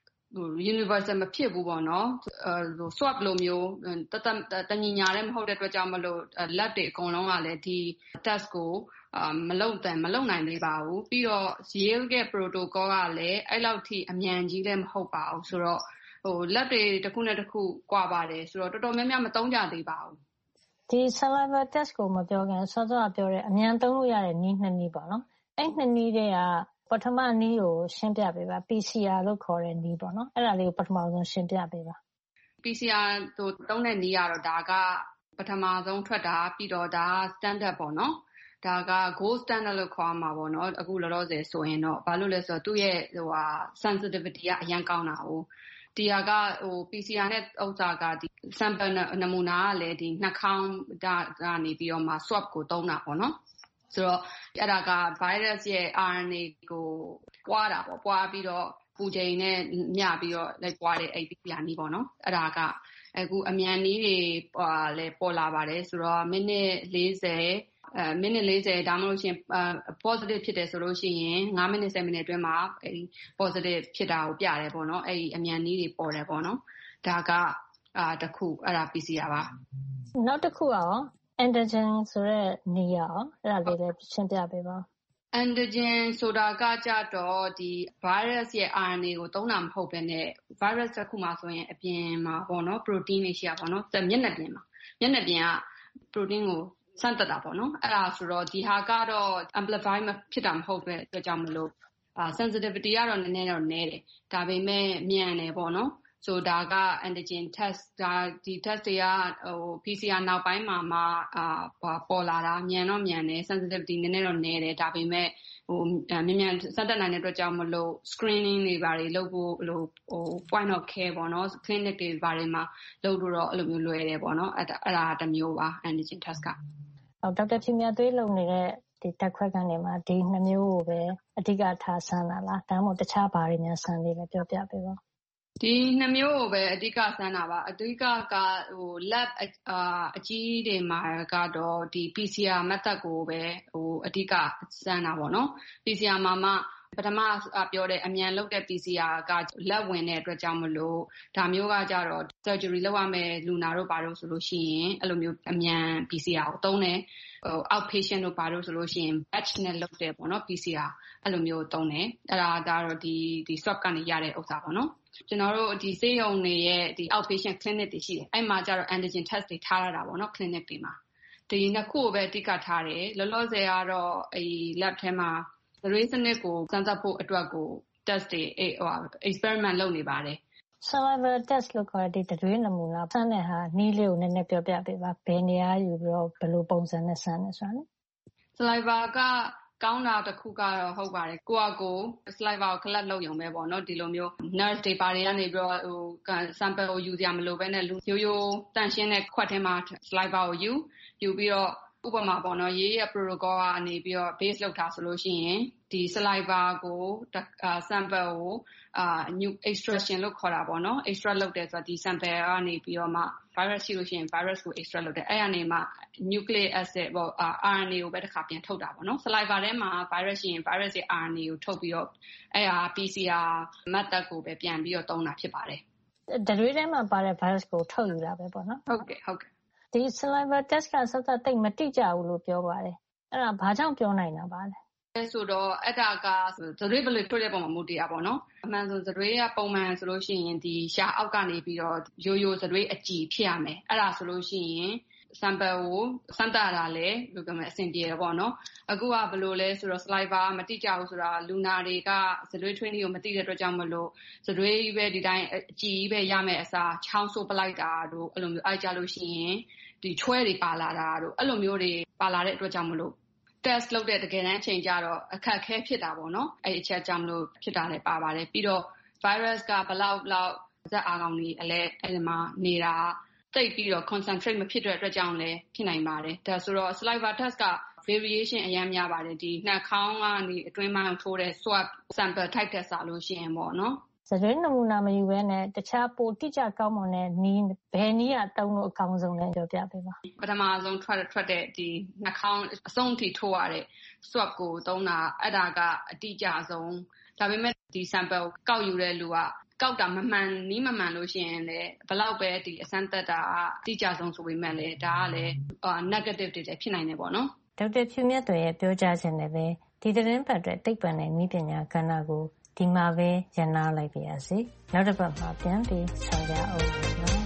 universal မဖြစ်ဘူးပေါ့နော်swab လိုမျိုးတညီညာလည်းမဟုတ်တဲ့အတွက်ကြောင့်မလို့ lab တွေအကုန်လုံးကလည်းဒီ test ကိုမလုပ်နိုင်သေးပါဘူးပြီးတော့ Yale ရဲ့ protocol ကလည်းအဲ့လောက်ထိအမြန်ကြီးလည်းမဟုတ်ပါဘူးဆိုတော့lab တွေတစ်ခုနဲ့တစ်ခုကွာပါတယ်ဆိုတော့တော်တော်များများမသုံးကြသေးပါဘူးဒီ saliva test ကိုမပြောခင်စောစောကပြောတဲ့အမြန်သုံးလို့ရတဲ့နည်းနှစ်နည်းပေါ့နော်အဲ့နှစ်နည်းတွေကပထမနည်းကိုရှင်းပြပေးပါ PCR လို့ခေါ်တဲ့နည်းပေါ့နော်အဲ့ဒါလေးကိုပထမဆုံးရှင်းပြပေးပါ PCR တို့သုံးတဲ့နည်းကတော့ဒါကပထမဆုံးထွက်တာပြီးတော့ဒါ standard ပေါ့နော်ဒါက gold standard လို့ခေါ်မှာပေါ့နော်အခုလောလောဆယ်ဆိုရင်တော့ဘာလို့လဲဆိုတော့သူ့ရဲ့sensitivity ကအရင်ကောင်းတာ哦ဒီဟာကPCR နဲ့ဥစ္စာကဒီ sample နမူနာကလည်းဒီနှာခေါင်းကနေပြီးတော့မှ swab ကိုသုံးတာပေါ့နော်ဆိုတော့အဲ့ဒါက virus ရဲ့ RNA ကိုပွားတာပေါ့ပွားပြီးတော့ပူချိန်နဲ့မျှပြီးတော့လိုက်ပွားတဲ့ PCR နည်းပေါ့နော်အဲ့ဒါကအခုအမြန်နည်းတွေလည်းပေါ်လာပါတယ်ဆိုတော့မိနစ်40ဒါမှမဟုတ်ရှင်positive ဖြစ်တယ်ဆိုလို့ရှိရင်5မိနစ်10မိနစ်အတွင်းမှာအဲဒီ positive ဖြစ်တာကိုပြတယ်ပေါ့နော်အဲဒီအမြန်နည်းတွေပေါ်တယ်ပေါ့နော်ဒါကတစ်ခုအဲ့ဒါ PCR ပါနောက်တစ်ခုရော antigen ဆိုတဲ့နေရာရောအဲ့ဒါလေးလည်းရှင်းပြပေးပါ antigen ဆိုတာကကြတော့ဒီ virus ရဲ့ RNA ကိုသုံးတာမဟုတ်ဘဲနဲ့ virus တစ်ခုမှာဆိုရင်အပြင်မှာပေါ့နော် protein တွေရှိရပါတော့မျက်နှာပြင်က protein ကိုစမ်းသပ်တာပေါ့နော်အဲ့ဒါဆိုတော့ဒီဟာကတော့ amplify ဖြစ်တာမဟုတ်တဲ့အတွက်ကြောင့်မလို့sensitivity ကတော့နည်းနည်းတော့နည်းတယ်ဒါပေမဲ့မြန်တယ်ပေါ့နော်ဆိုဒါက antigen test ဒီ test တွေကPCR နောက်ပိုင်းမှာပေါ်လာတာမြန်တော့မြန်တယ် sensitivity နည်းနည်းတော့နည်းတယ်ဒါပေမဲ့မြန်စမ်းသပ်နိုင်တဲ့အတွက်ကြောင့်မလို့ screening တွေဘာတွေလုပ်ဖို့point of care ပေါ့နော် clinic တွေဘာတွေမှာလုပ်လို့တော့အဲ့လိုမျိုးလွယ်တယ်ပေါ့နော်အဲ့ဒါတစ်မျိုးပါ antigen test ကဒေါက်တာဖြူမြတ်သွေးလုပ်နေတဲ့ဒီတက်ခွက်ကနေမှာဒီ2မျိုးကိုပဲအဓိကထားဆန်းတာလားဒါမှမဟုတ်တခြားဘာတွေများဆန်းလေးလဲပြောပြပေးပါဒီ2မျိုးကိုပဲအဓိကဆန်းတာပါအဓိကကlab အကြီးတွေမှာကတော့ဒီ PCR method ကိုပဲအဓိကဆန်းတာပေါ့နော် PCR မှာမှပထမပြောတဲ့အမြန်လုပ်တဲ့ PCR ကလက်ဝင်တဲ့အတွက်ကြောင့်မလို့ဒါမျိုးကကြတော့ surgery လုပ်ရမယ်လူနာတို့ဘာလို့ဆိုလို့ရှိရင်အဲ့လိုမျိုးအမြန် PCR ကိုသုံးတယ်outpatient တို့ဘာလို့ဆိုလို့ရှိရင် batch နဲ့လုပ်တယ်ပေါ့နော် PCR အဲ့လိုမျိုးသုံးတယ်အဲ့ဒါကတော့ဒီ swab ကနေရတဲ့ဥစ္စာပေါ့နော်ကျွန်တော်တို့ဒီဆေးရုံတွေရဲ့ဒီ outpatient clinic တွေရှိတယ်အဲ့မှာကျတော့ antigen test တွေထားရတာပေါ့နော် clinic တွေမှာဒီနှစ်ခုကိုပဲအဓိကထားတယ်လောလောဆယ်ကတော့အဲ့ lab ထဲမှာသတင်းစနစ်ကိုစမ်းသပ်ဖို့အတွက်ကို test တွေexperiment လုပ်နေပါတယ် saliva test လို့ခေါ်တဲ့ဒီသတင်းနမူနာစမ်းတဲ့ဟာနည်းလေးကိုနည်းနည်းပြောပြပေးပါဘယ်နေရာယူပြီးတော့ဘယ်လိုပုံစံနဲ့စမ်းလဲဆိုတာလေ saliva ကကောင်းတာတစ်ခုကတော့ဟုတ်ပါတယ်ကိုယ့်အကို saliva ကို collect လုပ်ရုံပဲပေါ့နော်ဒီလိုမျိုး nurse တွေပါတွေကနေပြီးတော့sample ကိုယူစရာမလိုဘဲနဲ့လူရိုးရိုးတန့်ရှင်းတဲ့ခွက်ထဲမှာ saliva ကိုယူပြီးတော့ဥပမာပေါ့နော်ရေးရ protocol ကနေပြီးတော့ base လုပ်ထားဆိုလို့ရှိရင်ဒီ saliva ကိုsample ကိုnew extraction လို့ခေါ်တာပေါ့နော် extract လုပ်တယ်ဆိုတော့ဒီ sample ကနေပြီးတော့မှ virus ရှိလို့ရှိရင် virus ကို extract လုပ်တယ်အဲ့ကနေမှ nucleic acid ပေါ့ RNA ကိုပဲတစ်ခါပြန်ထုတ်တာပေါ့နော် saliva ထဲမှာ virus ရှိရင် virus ရဲ့ RNA ကိုထုတ်ပြီးတော့အဲ့ဟာ PCR method ကိုပဲပြန်ပြီးတော့သုံးတာဖြစ်ပါတယ်တရွေးထဲမှာပါတဲ့ virus ကိုထုတ်ယူတာပဲပေါ့နော်ဟုတ်ကဲ့ဒီ saliva test ကစသတိတ်မတိကျဘူးလို့ပြောပါတယ်အဲ့ဒါဘာကြောင့်ပြောနိုင်တာပါလဲဆိုတော့အဲ့ဒါကသရွေးဘယ်လိုထုတ်တဲ့ပုံမှာမူတည်တာပေါ့နော်အမှန်ဆိုသရွေးကပုံမှန်ဆိုလို့ရှိရင်ဒီရှားအောက်ကနေပြီးတော့ရိုးရိုးသရွေးအကြည်ဖြစ်ရမယ်အဲ့ဒါဆိုလို့ရှိရင် sample ကိုစမ်းသပ်တာလဲဘယ်လိုကမှအဆင်ပြေတယ်ပေါ့နော်အခုကဘယ်လိုလဲဆိုတော့ saliva မတိကျဘူးဆိုတာလူနာတွေကသရွေးထွေးနည်းကိုမသိတဲ့အတွက်ကြောင့်မလို့သရွေးပဲဒီတိုင်းအကြည်ပဲရမယ်အစားချောင်းဆိုးပလိုက်တာတို့အဲ့လိုမျိုးအားကြလို့ရှိရင်ဒီချွဲတွေပါလာတာတို့အဲ့လိုမျိုးတွေပါလာတဲ့အတွက်ကြောင့်မလို့ test လုပ်တဲ့တကယ်တမ်းချိန်ကြတော့အခက်ခဲဖြစ်တာပေါ့နော်အဲ့အချက်ကြောင့်မလို့ဖြစ်တာလည်းပါပါတယ်ပြီးတော့ virus ကဘလောက်ဇက်အာကောင်တွေအလဲအဲ့ဒီမှာနေတာတိတ်ပြီးတော့ concentrate မဖြစ်တဲ့အတွက်ကြောင့်လည်းဖြစ်နိုင်ပါတယ်ဒါဆိုတော့ saliva test က variation အများများပါတယ်ဒီနှာခေါင်းကနေအတွင်းပိုင်းထိုးတဲ့ swab sample type test ဆာလို့ရှိရင်ပေါ့နော်သရွေးနမူနာမယူဘဲနဲ့တခြားပိုတိကျကောင်းမွန်တဲ့နီးဘယ်နီးကတုံးလို့အကောင်းဆုံးလဲပြောပြပေးပါပထမဆုံးထွက်တဲ့ဒီနှာခေါင်းအဆုံးထိထိုးရတဲ့ swab ကိုသုံးတာအဲ့ဒါကအတိကျဆုံးဒါပေမဲ့ဒီ sample ကိုကောက်ယူတဲ့လူကကောက်တာမမှန်နီးမမှန်လို့ရှိရင်လည်းဘလောက်ပဲဒီအစမ်းသက်တာအတိကျဆုံးဆိုပေမဲ့လည်းဒါကလည်း negative တွေလည်းဖြစ်နိုင်တယ်ပေါ့နော်ဒေါက်တာဖြူမြတ်သွေးရဲ့ပြောကြားခြင်းနဲ့ပဲဒီသတင်းပတ်အတွက်သိပ္ပံနဲ့နည်းပညာကဏ္ဍကိုဒီမှာပဲရနာလိုက်ပါရစေနောက်တစ်ပတ်မှာပြန်ပြီးဆောင်ကြအောင်နော်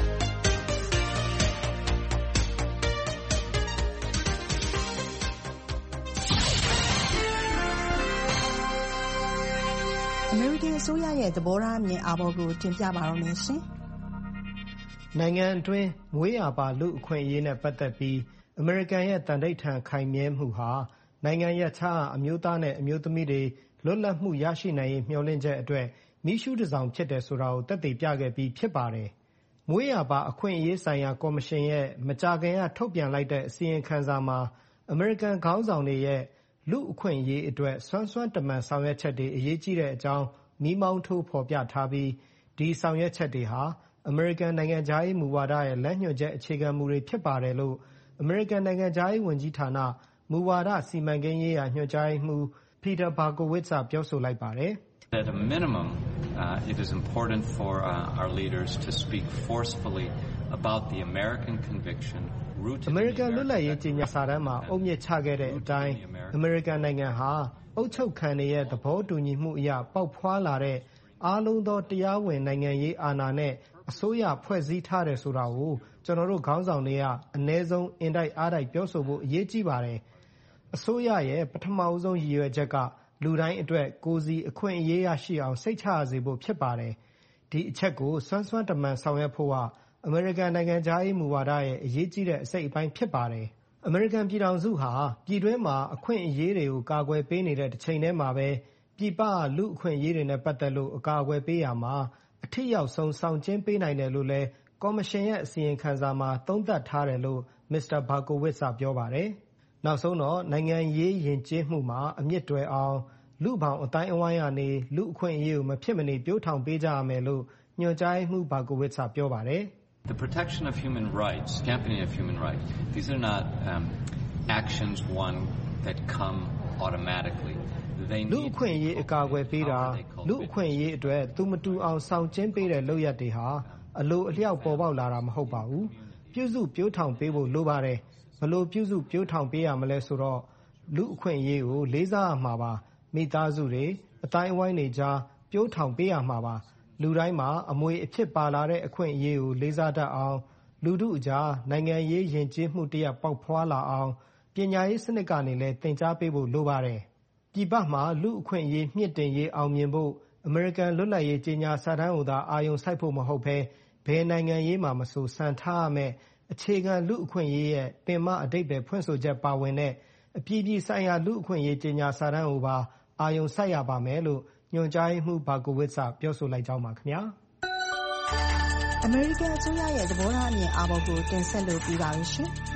အမေရိကန်အစိုးရရဲ့သဘောထားအမြင်အာဘော်ကိုတင်ပြပါတော့မယ်ရှင်။နိုင်ငံအတွင်းမွေးရာပါလူအခွင့်အရေးနဲ့ပတ်သက်ပြီးအမေရိကန်ရဲ့တန်ဋိဌာန်ခိုင်မြဲမှုဟာနိုင်ငံရဲ့ခြားအမျိုးသားနဲ့အမျိုးသမီးတွေလွတ်လပ်မှုရရှိနိုင်ရေးမျှော်လင့်ချက်အတွက်မီးရှူးတစောင်ဖြစ်တယ်ဆိုတာကိုသက်သေပြခဲ့ပြီးဖြစ်ပါတယ်။မွေးရာပါအခွင့်အရေးဆိုင်ရာကော်မရှင်ရဲ့မကြာခင်ကထုတ်ပြန်လိုက်တဲ့အစီရင်ခံစာမှာအမေရိကန်ခေါင်းဆောင်တွေရဲ့လူ့အခွင့်အရေးအတွက်စွမ်းစွမ်းတမန်ဆောင်ရွက်ချက်တွေအရေးကြီးတဲ့အကြောင်းမီးမောင်းထိုးဖော်ပြထားပြီးဒီဆောင်ရွက်ချက်တွေဟာအမေရိကန်နိုင်ငံခြားရေးမူဝါဒရဲ့လမ်းညွှန်ချက်အခြေခံမူတွေဖြစ်ပါတယ်လို့အမေရိကန်နိုင်ငံခြားရေးဝန်ကြီးဌာနမူဝါဒစီမံကိန်းရေးရာညွှန်ကြားရေးမှူး Peter Berkowitz ကပြောဆိုလိုက်ပါတယ်။ At a minimum, it is important for our leaders to speak forcefully about the American conviction rooted in the American လွတ်လပ်ရေးကြေညာစာတမ်းမှာအုတ်မြစ်ချခဲ့တဲ့အတိုင်းအမေရိကန်နိုင်ငံဟာအုပ်ချုပ်ခံတွေရဲ့သဘောတူညီမှုအရပေါက်ဖွာလာတဲ့အားလုံးသောတရားဝင်နိုင်ငံရေးအာဏာနဲ့အစိုးရဖွဲ့စည်းထားတယ်ဆိုတာကိုကျွန်တော်တို့ခေါင်းဆောင်တွေကအနည်းဆုံးအင်တိုက်အားတိုက်ပြောဆိုဖို့အရေးကြီးပါတယ်။အစိုးရရဲ့ပထမဆုံးရည်ရွယ်ချက်ကလူတိုင်းအတွက်ကိုယ်စီအခွင့်အရေးရရှိအောင်စိတ်ချရစေဖို့ဖြစ်ပါတယ်။ဒီအချက်ကိုစွမ်းစွမ်းတမန်ဆောင်ရွက်ဖို့ကအမေရိကန်နိုင်ငံခြားရေးမူဝါဒရဲ့အရေးကြီးတဲ့အစိတ်အပိုင်းဖြစ်ပါတယ်။အမေရိကန်ပြည်ထောင်စုဟာပြည်တွင်းမှာအခွင့်အရေးတွေကိုကာကွယ်ပေးနေတဲ့တစ်ချိန်တည်းမှာပဲပြည်ပလူ့အခွင့်အရေးတွေနဲ့ပတ်သက်လို့အကာအကွယ်ပေးရမှာအထက်ရောက်ဆုံးဆောင်ကျဉ်ပေးနိုင်တယ်လို့လည်းကော်မရှင်ရဲ့အစီရင်ခံစာမှာသုံးသပ်ထားတယ်လို့ Mr. Berkowitz ကပြောပါတယ်။နောက်ဆုံးတော့နိုင်ငံရေးယဉ်ကျေးမှုမှာအမြင့်တွယ်အောင်လူ့ဘောင်အတိုင်းအဝိုင်းကနေလူ့အခွင့်အရေးကိုမဖြစ်မနေပြိုးထောင်ပေးကြရမယ်လို့ညွှန်ကြားရေးမှူး Berkowitz ကပြောပါတယ်။ The protection of human rights, championing of human rights, these are not actions one that come automatically. လူ့အခွင့်အရေးအကာအကွယ်ပေးတာလူ့အခွင့်အရေးအတွက်သူမတူအောင်ဆောင်ကျဉ်ပေးတဲ့လုပ်ရပ်တွေဟာအလိုအလျောက်ပေါ်ပေါက်လာတာမဟုတ်ပါဘူး။ပြုစုပြိုးထောင်ပေးဖို့လိုပါတယ်။ဘလို့ပြုစုပြိုးထောင်ပေးရမလဲဆိုတော့လူ့အခွင့်အရေးကိုလေးစားရမှာပါ။မိသားစုတွေအတိုင်းအဝိုင်းတွေကြားပြိုးထောင်ပေးရမှာပါ။လူတိုင်းမှာအမွေအဖြစ်ပါလာတဲ့အခွင့်အရေးကိုလေးစားတတ်အောင်လူထုအကြားနိုင်ငံရေးယဉ်ကျေးမှုတရပ်ပေါက်ဖွာလာအောင်ပညာရေးစနစ်ကနေလည်းသင်ကြားပေးဖို့လိုပါတယ်။ပြည်ပမှာလူ့အခွင့်အရေးမြင့်တင်ရေးအောင်မြင်ဖို့အမေရိကန်လွတ်လပ်ရေးကြေညာစာတမ်းကိုသာအာရုံစိုက်ဖို့မဟုတ်ဘဲဘယ်နိုင်ငံရေးမှာမဆိုစံထားရမယ့်အခြေခံလူ့အခွင့်အရေးရဲ့ပင်မအဓိပ္ပာယ်ဖွင့်ဆိုချက်ပါဝင်တဲ့အပြည်ပြည်ဆိုင်ရာလူ့အခွင့်အရေးကြေညာစာတမ်းကိုပါအာရုံစိုက်ရပါမယ်လို့ညွှန်ကြားရေးမှူး Berkowitz ကပြောဆိုလိုက်ကြောင်းပါခင်ဗျာ။အမေရိကန်အစိုးရရဲ့သဘောထားအမြင်အာဘော်ကိုတင်ဆက်လို့ပြီးပါပြီရှင်။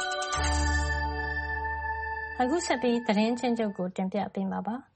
အခုဆက်ပြီးသတင်းချင်းချုပ်ကိုတင်ပြပေးမှာပါ။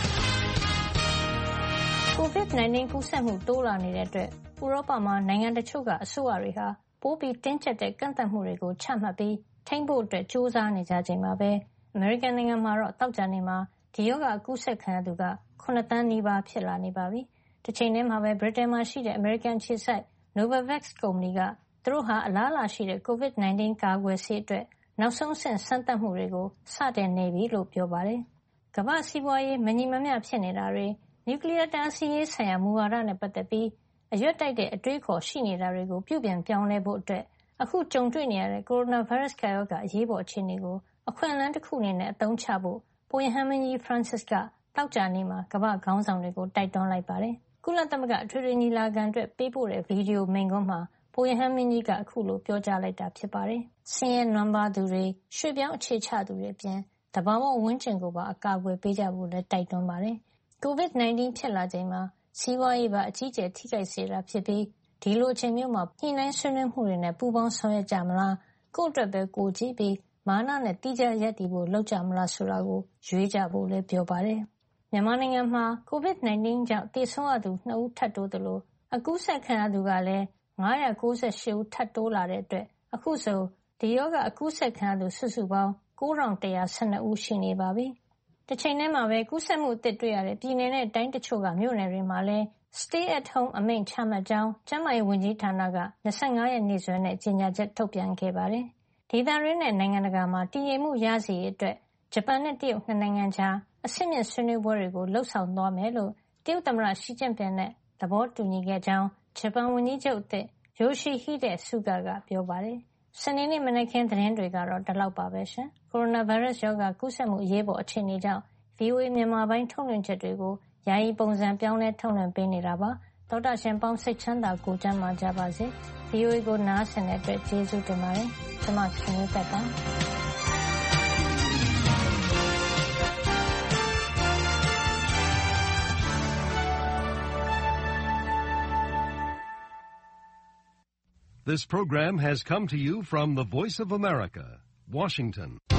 COVID-19 ကူးစက်မှုတိုးလာနေတဲ့အတွက်ဥရောပမှာနိုင်ငံတချို့ကအစိုးရတွေဟာပိုပြီးတင်းကျပ်တဲ့ကန့်သတ်မှုတွေကိုချမှတ်ပြီးထိန်းဖို့အတွက်ကြိုးစားနေကြချိန်မှာပဲအမေရိကန်နိုင်ငံမှာတော့သောကြာနေ့မှာဒီရောဂါကူးစက်ခံရသူက9 သန်းနီးပါးဖြစ်လာနေပါပြီ။တစ်ချိန်တည်းမှာပဲဗြိတိန်မှာရှိတဲ့အမေရိကန်ခြေစိုက် Novavax ကုမ္ပဏီကသူတို့ဟာအလားအလာရှိတဲ့ COVID-19 ကာကွယ်ဆေးအတွက်နောက်ဆုံးအဆင့်စမ်းသပ်မှုတွေကိုစတင်နေပြီလို့ပြောပါတယ်။ကမ္ဘာ့စီးပွားရေးမညီမမျှဖြစ်နေတာတွေနျူကလ িয়ার တားဆီးရေးဆိုင်ရာမူဝါဒနဲ့ပတ်သက်ပြီးအရွက်တိုက်တဲ့အတွေးခေါ်ရှိနေတာတွေကိုပြုပြင်ပြောင်းလဲဖို့အတွက်အခုကြုံတွေ့နေရတဲ့ကိုရိုနာဗိုင်းရပ်စ်ကပ်ရောဂါအရေးပေါ်အခြေအနေကိုအခွင့်အလမ်းတစ်ခုအနေနဲ့အသုံးချဖို့ပုပ်ရဟန်းမင်းကြီး Francis ကသောကြာနေ့မှာကမ္ဘာ့ခေါင်းဆောင်တွေကိုတိုက်တွန်းလိုက်ပါတယ်။ကုလသမဂ္ဂအထွေထွေညီလာခံအတွက်ပေးပို့တဲ့ဗီဒီယိုမိန့်ခွန်းမှာပုပ်ရဟန်းမင်းကြီးကအခုလိုပြောကြားလိုက်တာဖြစ်ပါတယ်။ဆင်းရဲနွမ်းပါးသူတွေရွှေ့ပြောင်းအခြေချသူတွေအပြင်သဘာဝဝန်းကျင်ကိုပါအကာအကွယ်ပေးကြဖို့လည်းတိုက်တွန်းပါတယ်။ COVID-19 ဖြစ်လာချိန်မှာစီးပွားရေးပါအကြီးအကျယ်ထိခိုက်စေတာဖြစ်ပြီးဒီလိုအချိန်မျိုးမှာညှိနှိုင်းဆွေးနွေးမှုတွေနဲ့ပူးပေါင်းဆောင်ရွက်ကြမလားကိုယ့်အတွက်ပဲကိုကြည့်ပြီးမာနနဲ့တိကျရပ်တည်ဖို့လုပ်ကြမလားဆိုတာကိုရွေးကြဖို့လည်းပြောပါတယ်။မြန်မာနိုင်ငံမှာ COVID-19 ကြောင့်သေဆုံးရသူ2ဦးထပ်တိုးသလိုအကူးစက်ခံရသူကလည်း998ဦးထပ်တိုးလာတဲ့အတွက်အခုဆိုဒီရောဂါအကူးစက်ခံရသူစုစုပေါင်း9112ဦးရှိနေပါပြီ။တစ်ချိန်တည်းမှာပဲကူးစက်မှုအသစ်တွေ့ရတဲ့ပြည်내နဲ့တိုင်းတချို့ကမြို့နယ်တွေမှာလည်း Stay at home အမိန့်ချမှတ်ကြောင်းကျန်းမာရေးဝန်ကြီးဌာနက25ရက်နေ့စွဲနဲ့ကြေညာချက်ထုတ်ပြန်ခဲ့ပါတယ်။ဒေသတွင်းနဲ့နိုင်ငံတကာမှာတည်ငြိမ်မှုရစေရေးအတွက်ဂျပန်နဲ့တရုတ်နှစ်နိုင်ငံကြားအဆင့်မြင့်ဆွေးနွေးပွဲတွေကိုလှုပ်ဆောင်သွားမယ်လို့တရုတ်သမ္မတရှီကျင့်ပင်နဲ့သဘောတူညီခဲ့ကြောင်းဂျပန်ဝန်ကြီးချုပ်အသစ် Yoshihide Suga ကပြောပါတယ်။စနေနေ့မနက်ခင်းသတင်းတွေကတော့ဒီလောက်ပါပဲရှင်။ကိုရိုနာဗိုင်းရပ်စ်ရောဂါကူးစက်မှုအရေးပေါ်အခြေအနေကြောင့် VOA မြန်မာပိုင်းထုတ်လွှင့်ချက်တွေကိုယာယီပုံစံပြောင်းလဲထုတ်လွှင့်ပေးနေတာပါ။သောတာရှင်ပေါင်းစိတ်ချမ်းသာကိုယ်ကျန်းမာကြပါစေ။ VOA ကိုနားဆင်တဲ့အတွက်ကျေးဇူးတင်ပါတယ်။ကျွန်မခင်မျိုးသက်ပါ။ This program has come to you from the Voice of America, Washington.